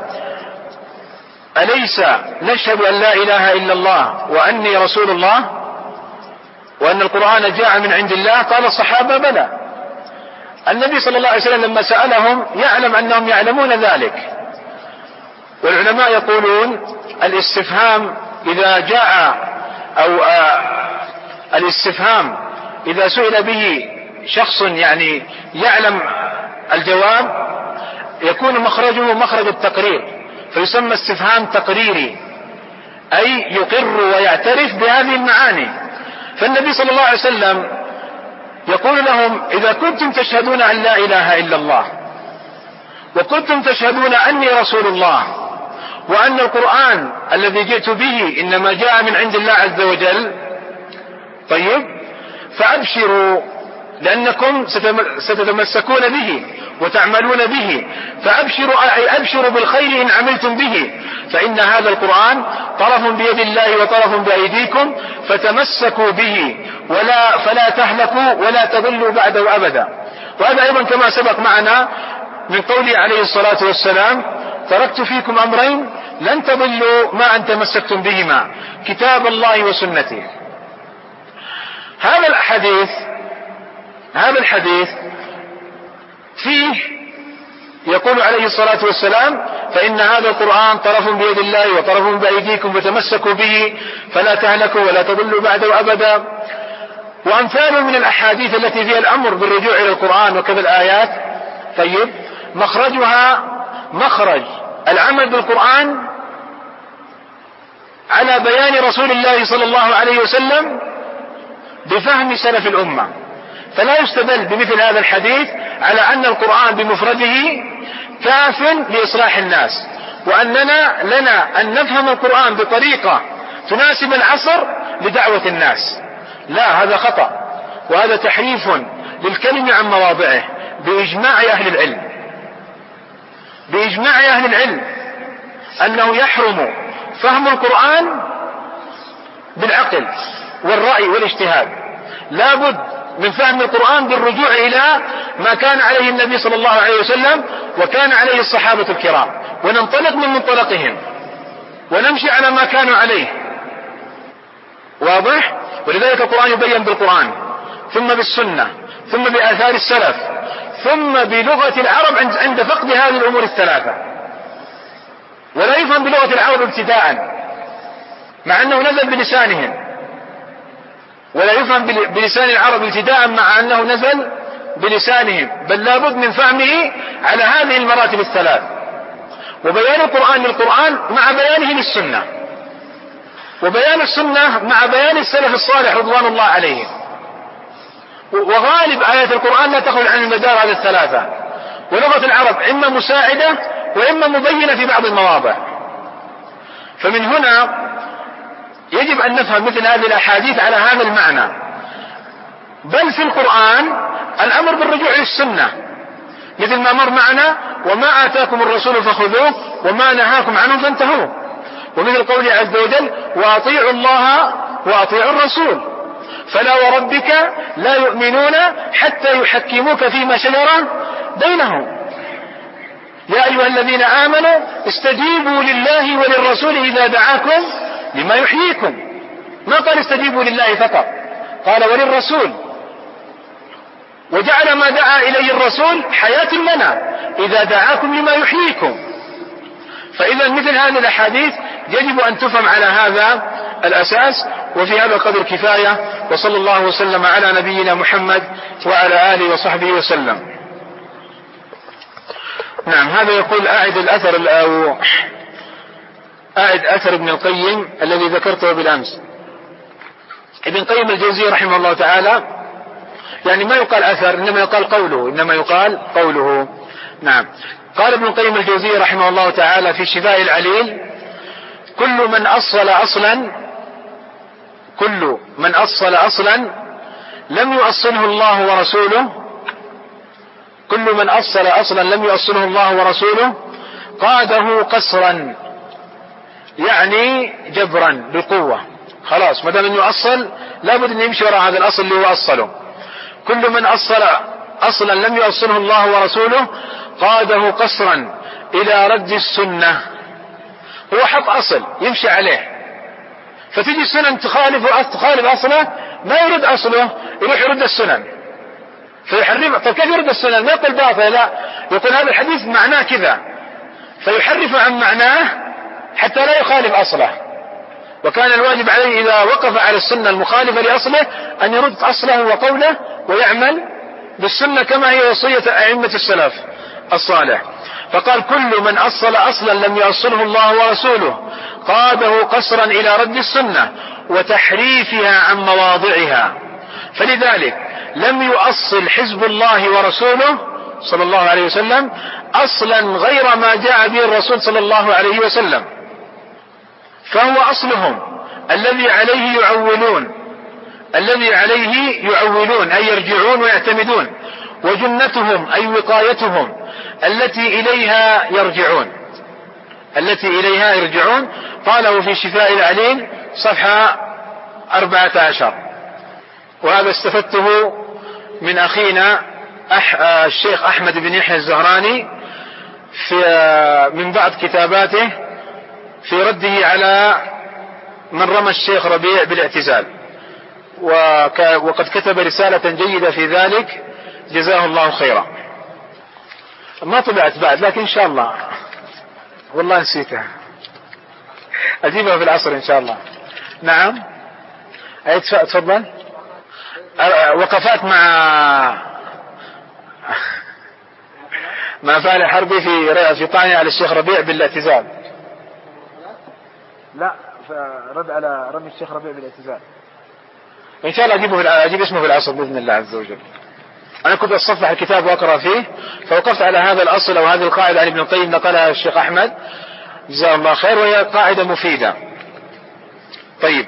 أليس نشهد أن لا إله إلا الله وأني رسول الله وأن القرآن جاء من عند الله؟ قال الصحابة: بلى. النبي صلى الله عليه وسلم لما سألهم يعلم أنهم يعلمون ذلك. والعلماء يقولون الاستفهام إذا جاء أو الاستفهام إذا سئل به شخص يعني يعلم الجواب يكون مخرجه مخرج التقرير، فيسمى استفهام تقريري، أي يقر ويعترف بهذه المعاني. فالنبي صلى الله عليه وسلم يقول لهم: إذا كنتم تشهدون أن لا إله إلا الله وكنتم تشهدون أني رسول الله وأن القرآن الذي جئت به إنما جاء من عند الله عز وجل، طيب فأبشروا، لأنكم ستتمسكون به وتعملون به، فأبشروا أي أبشروا بالخير إن عملتم به، فإن هذا القرآن طرف بيد الله وطرف بأيديكم، فتمسكوا به ولا فلا تهلكوا ولا تضلوا بعده أبدا. وهذا أيضا كما سبق معنا من قوله عليه الصلاة والسلام: تركت فيكم أمرين لن تضلوا ما أن تمسكتم بهما، كتاب الله وسنتي. هذا الحديث هذا الحديث فيه يقول عليه الصلاة والسلام: فإن هذا القرآن طرف بيد الله وطرف بأيديكم فتمسكوا به فلا تهلكوا ولا تضلوا بعده أبدا، وأمثال من الأحاديث التي فيها الأمر بالرجوع إلى القرآن وكذا الآيات. طيب، مخرجها مخرج العمل بالقرآن على بيان رسول الله صلى الله عليه وسلم بفهم سلف الأمة، فلا يستدل بمثل هذا الحديث على أن القرآن بمفرده كاف لإصلاح الناس، وأننا لنا أن نفهم القرآن بطريقة تناسب العصر لدعوة الناس. لا، هذا خطأ، وهذا تحريف للكلم عن مواضعه بإجماع أهل العلم بإجماع أهل العلم أنه يحرم فهم القرآن بالعقل والرأي والاجتهاد، لا بد من فهم القرآن بالرجوع إلى ما كان عليه النبي صلى الله عليه وسلم وكان عليه الصحابة الكرام، وننطلق من منطلقهم ونمشي على ما كانوا عليه. واضح؟ ولذلك القرآن يبين بالقرآن، ثم بالسنة، ثم بآثار السلف، ثم بلغة العرب عند فقد هذه الأمور الثلاثة. ولا يفهم بلغة العرب ابتداء مع أنه نزل بلسانهم، ولا يفهم بلسان العرب ابتداء مع أنه نزل بلسانهم، بل لابد من فهمه على هذه المراتب الثلاث، وبيان القرآن للقرآن مع بيانه للسنة، وبيان السنة مع بيان السلف الصالح رضوان الله عليهم. وغالب آيات القرآن لا تخرج عن المدار هذه الثلاثة، ولغة العرب إما مساعدة وإما مبينة في بعض المواضع. فمن هنا يجب أن نفهم مثل هذه الأحاديث على هذا المعنى. بل في القرآن الأمر بالرجوع للسنة، مثل ما مر معنا: وما آتاكم الرسول فخذوه وما نهاكم عنه فانتهوا، ومثل قوله عز وجل: وأطيعوا الله وأطيعوا الرسول فلا وربك لا يؤمنون حتى يحكموك فيما شجر بينهم يا أيها الذين آمنوا استجيبوا لله وللرسول إذا دعاكم لما يحييكم. ما قال استجيبوا لله فقط، قال وللرسول، وجعل ما دعا إليه الرسول حياة لنا إذا دعاكم لما يحييكم. فإذا مثل هذه الأحاديث يجب أن تفهم على هذا الأساس. وفي هذا القدر كفاية، وصلى الله وسلم على نبينا محمد وعلى آله وصحبه وسلم. نعم، هذا يقول: أعد الأثر أو أعد أثر ابن القيم الذي ذكرته بالأمس. ابن قيم الجوزية رحمه الله تعالى، يعني ما يقال أثر، إنما يقال قوله إنما يقال قوله نعم. قال ابن القيم الجوزية رحمه الله تعالى في شفاء العليل: كل من أصل أصلا كل من أصل أصلا لم يؤصله الله ورسوله كل من أصل أصلا لم يؤصله الله ورسوله قاده قسرا، يعني جبرا بقوة. خلاص، ما دام انه أصل لابد ان يمشي وراء هذا الأصل اللي هو أصله. كل من أصل أصلا لم يؤصله الله ورسوله قاده قسرا إلى رد السنة. هو حط أصل يمشي عليه، فتجي السنن تخالف تخالف أصله، ما يرد أصله، يروح يرد السنن فيحرف. طيب كيف يرد السنن؟ ما يقول باطل، لا، يقول هذا الحديث معناه كذا، فيحرف عن معناه حتى لا يخالف أصله. وكان الواجب عليه إذا وقف على السنة المخالفة لأصله أن يرد أصله وقوله ويعمل بالسنة كما هي وصية أئمة السلف الصالح. فقال: كل من أصل أصلا لم يأصله الله ورسوله قاده قسرا إلى رد السنة وتحريفها عن مواضعها. فلذلك لم يؤصل حزب الله ورسوله صلى الله عليه وسلم أصلا غير ما جاء به الرسول صلى الله عليه وسلم، فهو أصلهم الذي عليه يعولون الذي عليه يعولون أي يرجعون ويعتمدون، وجنتهم أي وقايتهم التي إليها يرجعون التي إليها يرجعون. قاله في شفاء العليل صفحة أربعة عشر. وهذا استفدته من أخينا أح... الشيخ أحمد بن يحيى الزهراني في من بعض كتاباته في رده على من رمى الشيخ ربيع بالاعتزال، وقد كتب رسالة جيدة في ذلك جزاه الله خيرا. ما طبعت بعد لكن إن شاء الله، والله نسيتها، أجيبها في العصر إن شاء الله. نعم أي تفضل. وقفات مع مع فاعل حربي في في طعنه على الشيخ ربيع بالاعتزال. لا رد على رمي الشيخ ربيع بالاعتزال إن شاء الله أجيبه أجيب اسمه في العصر بإذن الله عز وجل. أنا كنت أتصفح الكتاب وأقرأ فيه فوقفت على هذا الأصل أو هذه القاعدة عن ابن القيم نقلها الشيخ أحمد جزاه الله خير، وهي قاعدة مفيدة. طيب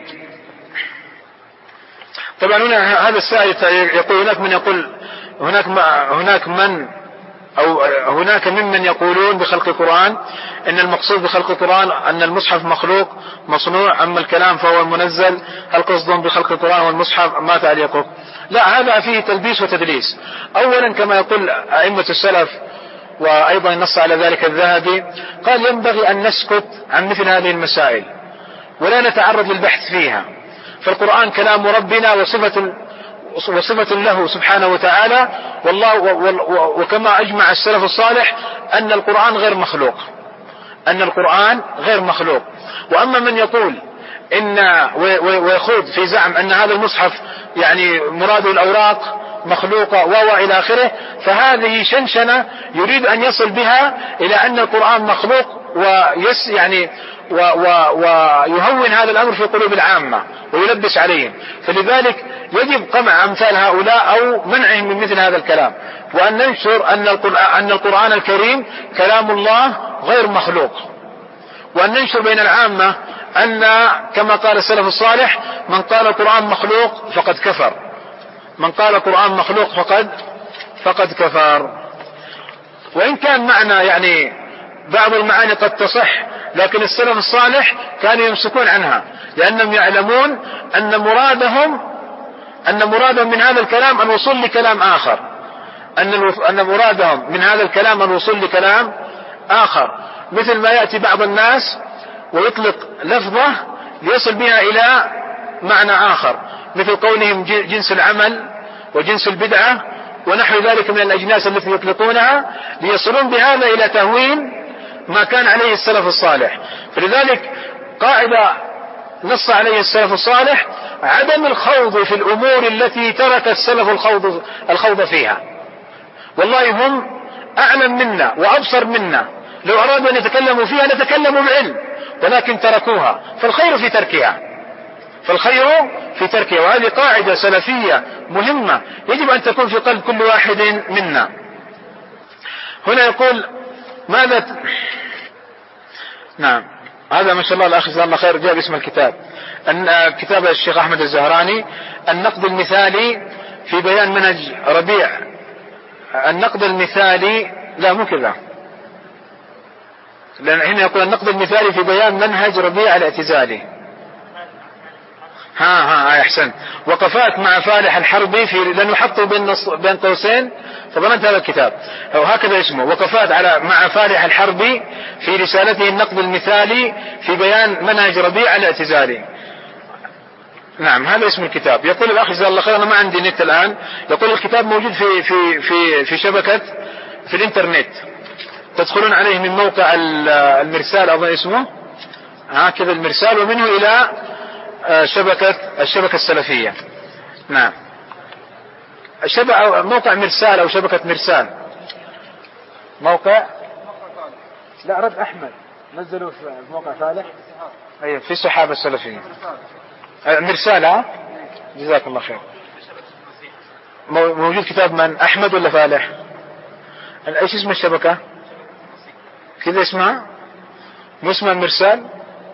طبعا هنا هذا السائل يقول هناك من يقول هناك هناك من أو هناك ممن يقولون بخلق القرآن إن المقصود بخلق القرآن أن المصحف مخلوق مصنوع، أما الكلام فهو المنزل، هل قصدهم بخلق القرآن والمصحف؟ ما تعليقه؟ لا، هذا فيه تلبيس وتدليس. أولا كما يقول أئمة السلف وأيضا نص على ذلك الذهبي، قال ينبغي أن نسكت عن مثل هذه المسائل ولا نتعرض للبحث فيها، فالقرآن كلام ربنا وصفة وصفة له سبحانه وتعالى، والله وكما أجمع السلف الصالح أن القرآن غير مخلوق، أن القرآن غير مخلوق. وأما من يقول إن ويخوض في زعم أن هذا المصحف يعني مراد الأوراق مخلوقة و إلى آخره، فهذه شنشنة يريد أن يصل بها إلى أن القرآن مخلوق ويس يعني ويهون هذا الأمر في قلوب العامة ويلبس عليهم. فلذلك يجب قمع أمثال هؤلاء أو منعهم من مثل هذا الكلام، وأن ننشر أن القرآن, أن القرآن الكريم كلام الله غير مخلوق، وأن ننشر بين العامة أن كما قال السلف الصالح من قال القرآن مخلوق فقد كفر، من قال القرآن مخلوق فقد فقد كفر. وإن كان معنى يعني بعض المعاني قد تصح، لكن السلف الصالح كانوا يمسكون عنها لأنهم يعلمون أن مرادهم أن مرادهم من هذا الكلام الوصول لكلام آخر، أن أن مرادهم من هذا الكلام الوصول لكلام آخر، مثل ما يأتي بعض الناس ويطلق لفظة ليصل بها إلى معنى آخر، مثل قولهم جنس العمل وجنس البدعة ونحو ذلك من الأجناس التي يطلقونها ليصلون بهذا إلى تهوين ما كان عليه السلف الصالح. فلذلك قاعدة نص عليه السلف الصالح عدم الخوض في الأمور التي ترك السلف الخوض, الخوض فيها. والله هم أعلم منا وأبصر منا، لو أرادوا أن يتكلموا فيها نتكلموا بعلم، ولكن تركوها، فالخير في تركها فالخير في تركها وهذه قاعدة سلفية مهمة يجب أن تكون في قلب كل واحد منا. هنا يقول ماذا ت... نعم هذا ما شاء الله الأخ جزاه الله خير جاء باسم الكتاب، أن كتاب الشيخ أحمد الزهراني النقد المثالي في بيان منهج ربيع. النقد المثالي لا مو كذا، لأن هنا يقول النقد المثالي في بيان منهج ربيع الاعتزالي. ها ها أحسن. وقفات مع فالح الحربي في لأنه حطوا بين بين قوسين فظننت هذا الكتاب أو هكذا اسمه، وقفات على مع فالح الحربي في رسالته النقد المثالي في بيان منهج ربيع الاعتزالي. نعم هذا اسم الكتاب. يقول الأخ جزاه الله خير، أنا ما عندي نت الآن، يقول الكتاب موجود في في في في شبكة في الإنترنت، تدخلون عليه من موقع المرسال أظن اسمه هكذا المرسال، ومنه إلى شبكة الشبكة السلفية. نعم الشبكة موقع مرسال أو شبكة مرسال موقع لا رد أحمد نزلوا في موقع فالح أي في الصحابة السلفية مرسال. ها جزاك الله خير. موجود كتاب من أحمد ولا فالح؟ ايش اسم الشبكة كذا اسمها مو اسمها مرسال؟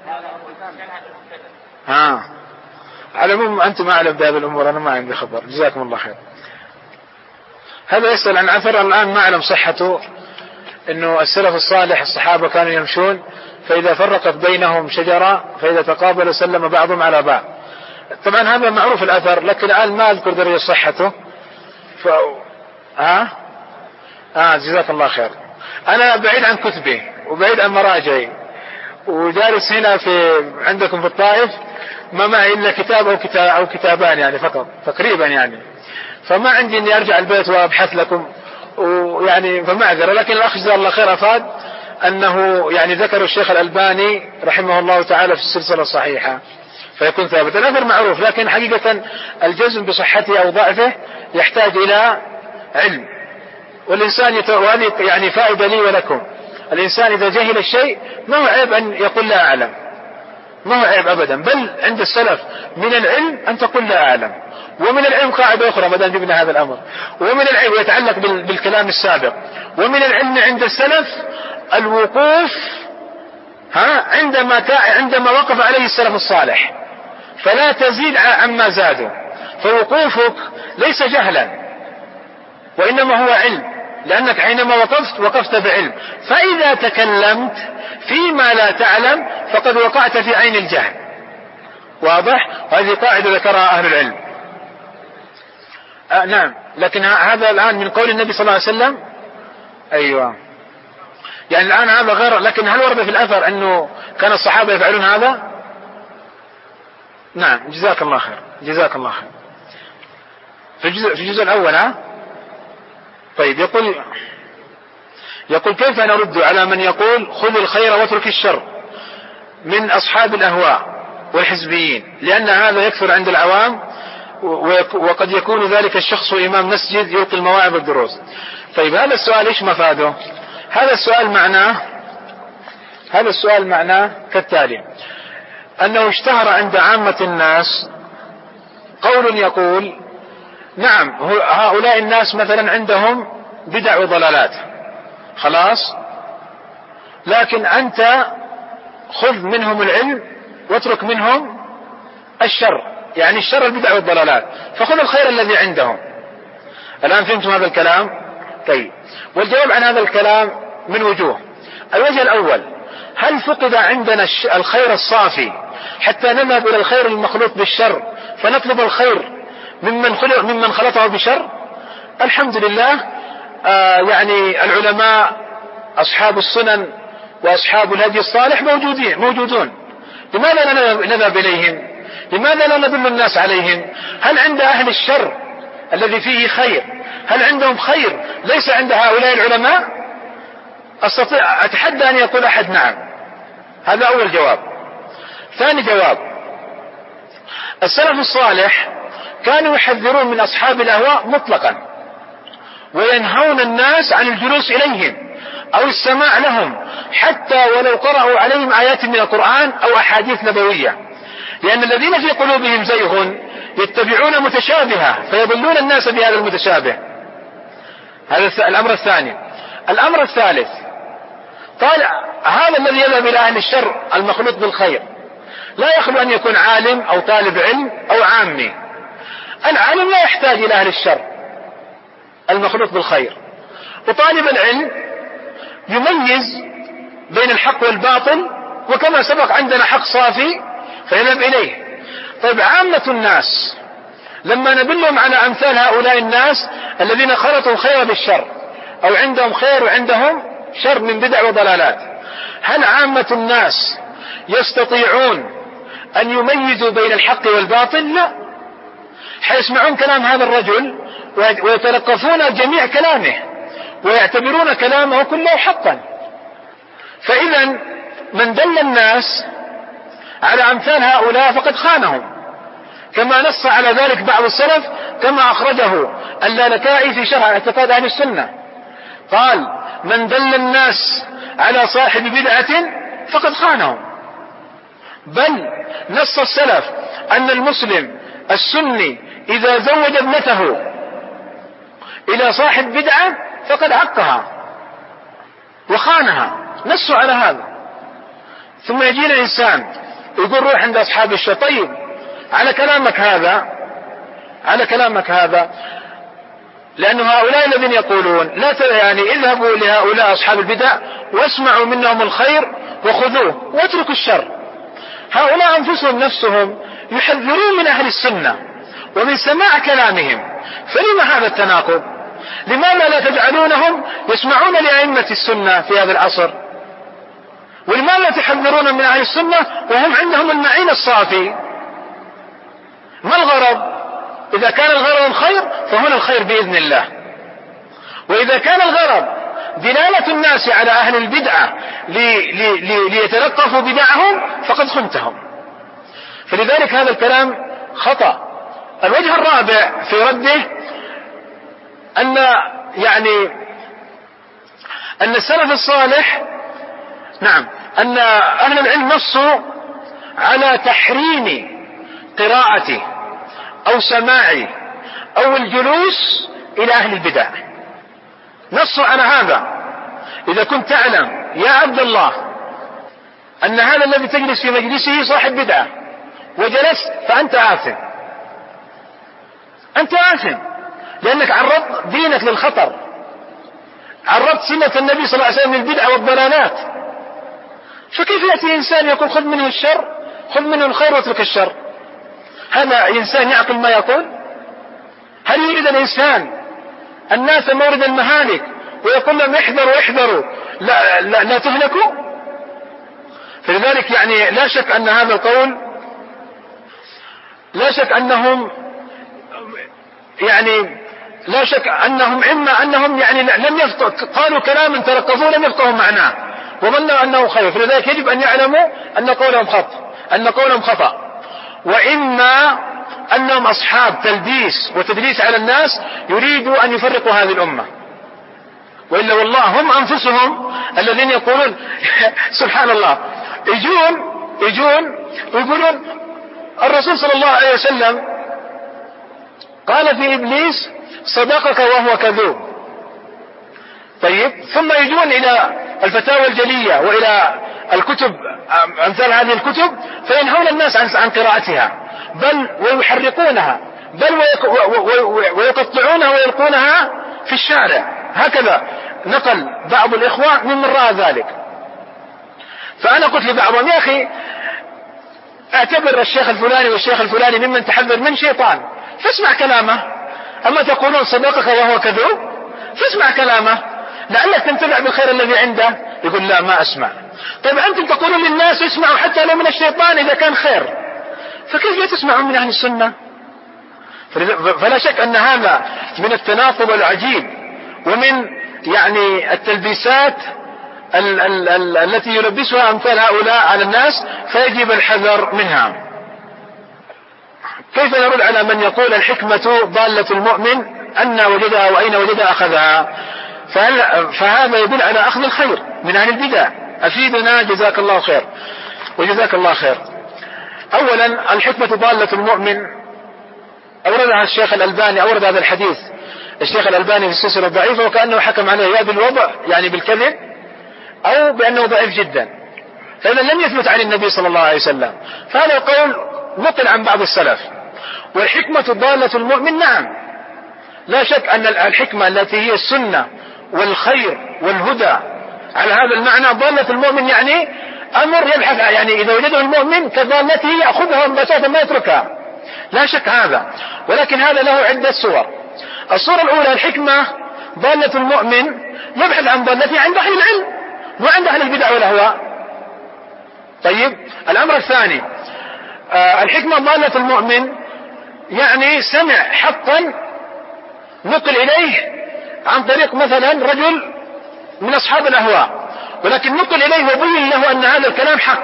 ها على العموم أنتم أعلم بهذه الأمور، أنا ما عندي خبر. جزاكم الله خير. هذا يسأل عن أثر الآن ما أعلم صحته، إنه السلف الصالح الصحابة كانوا يمشون فإذا فرقت بينهم شجرة فإذا تقابلوا سلم بعضهم على بعض. طبعا هذا معروف الأثر، لكن الآن ما أذكر درجة صحته. ف... ها آه جزاك الله خير. أنا بعيد عن كتبي وبعيد عن مراجعي وجالس هنا في عندكم في الطائف، ما معي إلا كتاب أو كتاب أو كتابان يعني فقط تقريبا يعني، فما عندي إني أرجع البيت وأبحث لكم ويعني فمعذرة. لكن الأخ جزاه الله خير أفاد أنه يعني ذكر الشيخ الألباني رحمه الله تعالى في السلسلة الصحيحة فيكون ثابت. الأثر معروف، لكن حقيقة الجزم بصحته أو ضعفه يحتاج إلى علم، والإنسان وهذه يعني فائدة لي ولكم، الإنسان إذا جهل الشيء ما هو عيب أن يقول لا أعلم، ما هو عيب أبدا، بل عند السلف من العلم أن تقول لا أعلم. ومن العلم قاعدة أخرى ما دام جبنا هذا الأمر، ومن العلم يتعلق بالكلام السابق، ومن العلم عند السلف الوقوف ها عندما عندما وقف عليه السلف الصالح، فلا تزيد عما زادوا، فوقوفك ليس جهلا وإنما هو علم، لأنك حينما وقفت وقفت بعلم، فإذا تكلمت فيما لا تعلم فقد وقعت في عين الجهل. واضح؟ وهذه قاعدة ذكرها أهل العلم. آه نعم، لكن هذا الآن من قول النبي صلى الله عليه وسلم. أيوة، يعني الآن هذا غير، لكن هل ورد في الأثر أنه كان الصحابة يفعلون هذا؟ نعم، جزاك الله خير، جزاك الله خير. في الجزء, في الجزء الأول ها؟ طيب، يقول يقول كيف نرد على من يقول خذ الخير واترك الشر من أصحاب الأهواء والحزبيين، لأن هذا يكثر عند العوام وقد يكون ذلك الشخص إمام مسجد يلقي المواعظ والدروس. طيب، هذا السؤال إيش مفاده؟ هذا السؤال معناه هذا السؤال معناه كالتالي: أنه اشتهر عند عامة الناس قول يقول نعم هؤلاء الناس مثلا عندهم بدع وضلالات، خلاص، لكن أنت خذ منهم العلم واترك منهم الشر، يعني الشر البدع والضلالات، فخذ الخير الذي عندهم. الآن فهمتم هذا الكلام؟ طيب، والجواب عن هذا الكلام من وجوه. الوجه الأول: هل فقد عندنا الخير الصافي حتى نذهب إلى الخير المخلوط بالشر فنطلب الخير ممن خلق ممن خلطه بشر؟ الحمد لله. آه يعني العلماء أصحاب السنن وأصحاب الهدي الصالح موجودين موجودون، لماذا لا نذهب إليهم؟ لماذا لا ندل الناس عليهم؟ هل عند أهل الشر الذي فيه خير هل عندهم خير ليس عند هؤلاء العلماء؟ أستطيع أتحدى أن يقول أحد نعم. هذا أول جواب. ثاني جواب: السلف الصالح كانوا يحذرون من أصحاب الأهواء مطلقا، وينهون الناس عن الجلوس إليهم أو السماع لهم حتى ولو قرأوا عليهم آيات من القرآن أو أحاديث نبوية، لأن الذين في قلوبهم زيغ يتبعون متشابهة فيضلون الناس بهذا المتشابه. هذا الأمر الثاني. الأمر الثالث: قال هذا الذي يذهب إلى أهل الشر المخلوط بالخير لا يخلو أن يكون عالم أو طالب علم أو عامي. العالم لا يحتاج إلى أهل الشر المخلوط بالخير، وطالب العلم يميز بين الحق والباطل، وكما سبق عندنا حق صافي فيذهب إليه. طيب، عامة الناس لما ندلهم على أمثال هؤلاء الناس الذين خلطوا الخير بالشر أو عندهم خير وعندهم شر من بدع وضلالات، هل عامة الناس يستطيعون أن يميزوا بين الحق والباطل؟ لا، حيسمعون كلام هذا الرجل ويتلقفون جميع كلامه ويعتبرون كلامه كله حقا. فإذا من دل الناس على أمثال هؤلاء فقد خانهم، كما نص على ذلك بعض السلف، كما أخرجه اللالكائي في شرح اعتقاد أهل السنة، قال: من دل الناس على صاحب بدعة فقد خانهم. بل نص السلف أن المسلم السني إذا زوج ابنته إلى صاحب بدعة فقد عقها وخانها، نصوا على هذا. ثم يجينا إنسان يقول روح عند أصحاب الشر. طيب، على كلامك هذا على كلامك هذا لأن هؤلاء الذين يقولون لا يعني اذهبوا لهؤلاء أصحاب البدع واسمعوا منهم الخير وخذوه واتركوا الشر، هؤلاء أنفسهم نفسهم يحذرون من أهل السنة ومن سماع كلامهم، فلما هذا التناقض؟ لماذا لا تجعلونهم يسمعون لأئمة السنة في هذا العصر؟ ولماذا تحذرون من أهل السنة وهم عندهم المعين الصافي؟ ما الغرض؟ إذا كان الغرض الخير فهنا الخير بإذن الله، وإذا كان الغرض دلالة الناس على أهل البدعة لي لي لي ليتلقفوا بدعهم فقد خنتهم. فلذلك هذا الكلام خطأ. الوجه الرابع في رده أن يعني أن السلف الصالح نعم أن أهل العلم نصوا على تحريم قراءته أو سماعه أو الجلوس إلى أهل البدع، نصوا على هذا. إذا كنت تعلم يا عبد الله أن هذا الذي تجلس في مجلسه صاحب بدعة وجلست فأنت آثم، أنت آثم لأنك عرضت دينك للخطر، عرضت سنة النبي صلى الله عليه وسلم للبدع والضلالات. فكيف يأتي إنسان يقول خذ منه الشر، خذ منه الخير واترك الشر؟ هذا إنسان يعقل ما يقول؟ هل يريد الإنسان الناس مورد المهالك ويقول لهم احذروا احذروا لا, لا, لا تهلكوا؟ فلذلك يعني لا شك أن هذا القول لا شك أنهم يعني لا شك أنهم إما أنهم يعني لم يفقهوا، قالوا كلاما تلقفوه لم يفقهوا معناه وظنوا أنه خير. فلذلك يجب أن يعلموا أن قولهم خطأ أن قولهم خطأ وإما أنهم أصحاب تلبيس وتدليس على الناس يريدوا أن يفرقوا هذه الأمة، وإلا والله هم أنفسهم الذين يقولون سبحان الله يجون يجون ويقولون الرسول صلى الله عليه وسلم قال في إبليس صدقك وهو كذوب. طيب ثم يجون إلى الفتاوى الجلية وإلى الكتب أمثال هذه الكتب فينهون الناس عن قراءتها بل ويحرقونها بل ويقطعونها ويلقونها في الشارع. هكذا نقل بعض الإخوة ممن رأى ذلك. فأنا قلت لبعضهم يا أخي اعتبر الشيخ الفلاني والشيخ الفلاني ممن تحذر من شيطان فاسمع كلامه، أما تقولون صدقك وهو كذوب فاسمع كلامه لعلك تنتفع بالخير الذي عنده. يقول لا ما أسمع. طيب أنتم تقولون للناس اسمعوا حتى لو من الشيطان إذا كان خير، فكيف لا تسمعون من أهل السنة؟ فلا شك أن هذا من التناقض العجيب ومن يعني التلبيسات ال ال ال التي يلبسها أمثال هؤلاء على الناس، فيجب الحذر منها. كيف نرد على من يقول الحكمة ضالة المؤمن أن وجدها وأين وجدها أخذها؟ فهذا يدل على أخذ الخير من أهل البدع. أفيدنا جزاك الله خير وجزاك الله خير. أولا الحكمة ضالة المؤمن أوردها الشيخ الألباني، أورد هذا الحديث الشيخ الألباني في السلسلة الضعيفة وكأنه حكم عليه يا بالوضع يعني بالكذب أو بأنه ضعيف جدا، فإذا لم يثبت عن النبي صلى الله عليه وسلم. فهذا القول نقل عن بعض السلف. والحكمة ضالة المؤمن نعم لا شك أن الحكمة التي هي السنة والخير والهدى على هذا المعنى ضالة المؤمن يعني أمر يبحث يعني إذا وجده المؤمن كضالته يأخذها ببساطة ما يتركها، لا شك هذا. ولكن هذا له عدة صور. الصورة الأولى الحكمة ضالة المؤمن يبحث عن ضالته عند أهل العلم وعند أهل البدع والأهواء. طيب الأمر الثاني آه الحكمة ضالة المؤمن يعني سمع حقا نقل إليه عن طريق مثلا رجل من أصحاب الأهواء ولكن نقل إليه وبين له أن هذا الكلام حق،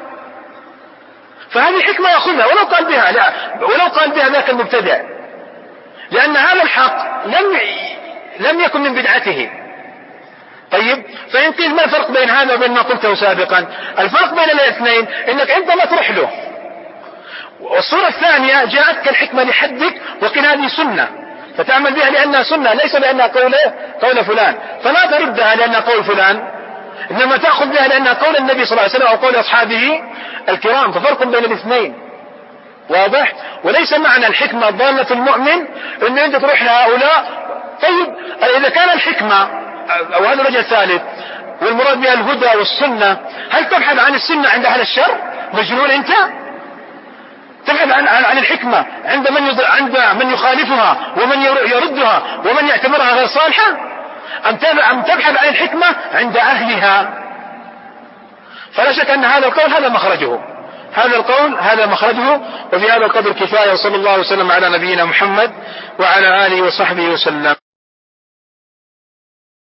فهذه حكمة يأخذها ولو قال بها لا ولو قال بها ذاك المبتدع، لأن هذا الحق لم لم يكن من بدعته. طيب فإن قيل ما الفرق بين هذا وبين ما قلته سابقا؟ الفرق بين الاثنين إنك أنت لا تروح له. والصورة الثانية جاءتك الحكمة لحدك وقيل هذه سنة فتعمل بها لأنها سنة ليس لأنها قول قول فلان، فلا تردها لأنها قول فلان إنما تأخذ بها لأنها قول النبي صلى الله عليه وسلم أو قول أصحابه الكرام. ففرق بين الاثنين واضح. وليس معنى الحكمة ضالة المؤمن أن أنت تروح لهؤلاء. طيب إذا كان الحكمة أو هذا الوجه الثالث والمراد بها الهدى والسنة، هل تبحث عن السنة عند أهل الشر؟ مجنون أنت؟ تبحث تبحث عن, عن, عن الحكمة عند من, عند من يخالفها ومن يردها ومن يعتبرها غير صالحة، أم تبحث عن الحكمة عند أهلها؟ فلا شك أن هذا القول هذا مخرجه، هذا القول هذا مخرجه. وفي هذا القدر كفاية، وصلى الله وسلم على نبينا محمد وعلى آله وصحبه وسلم.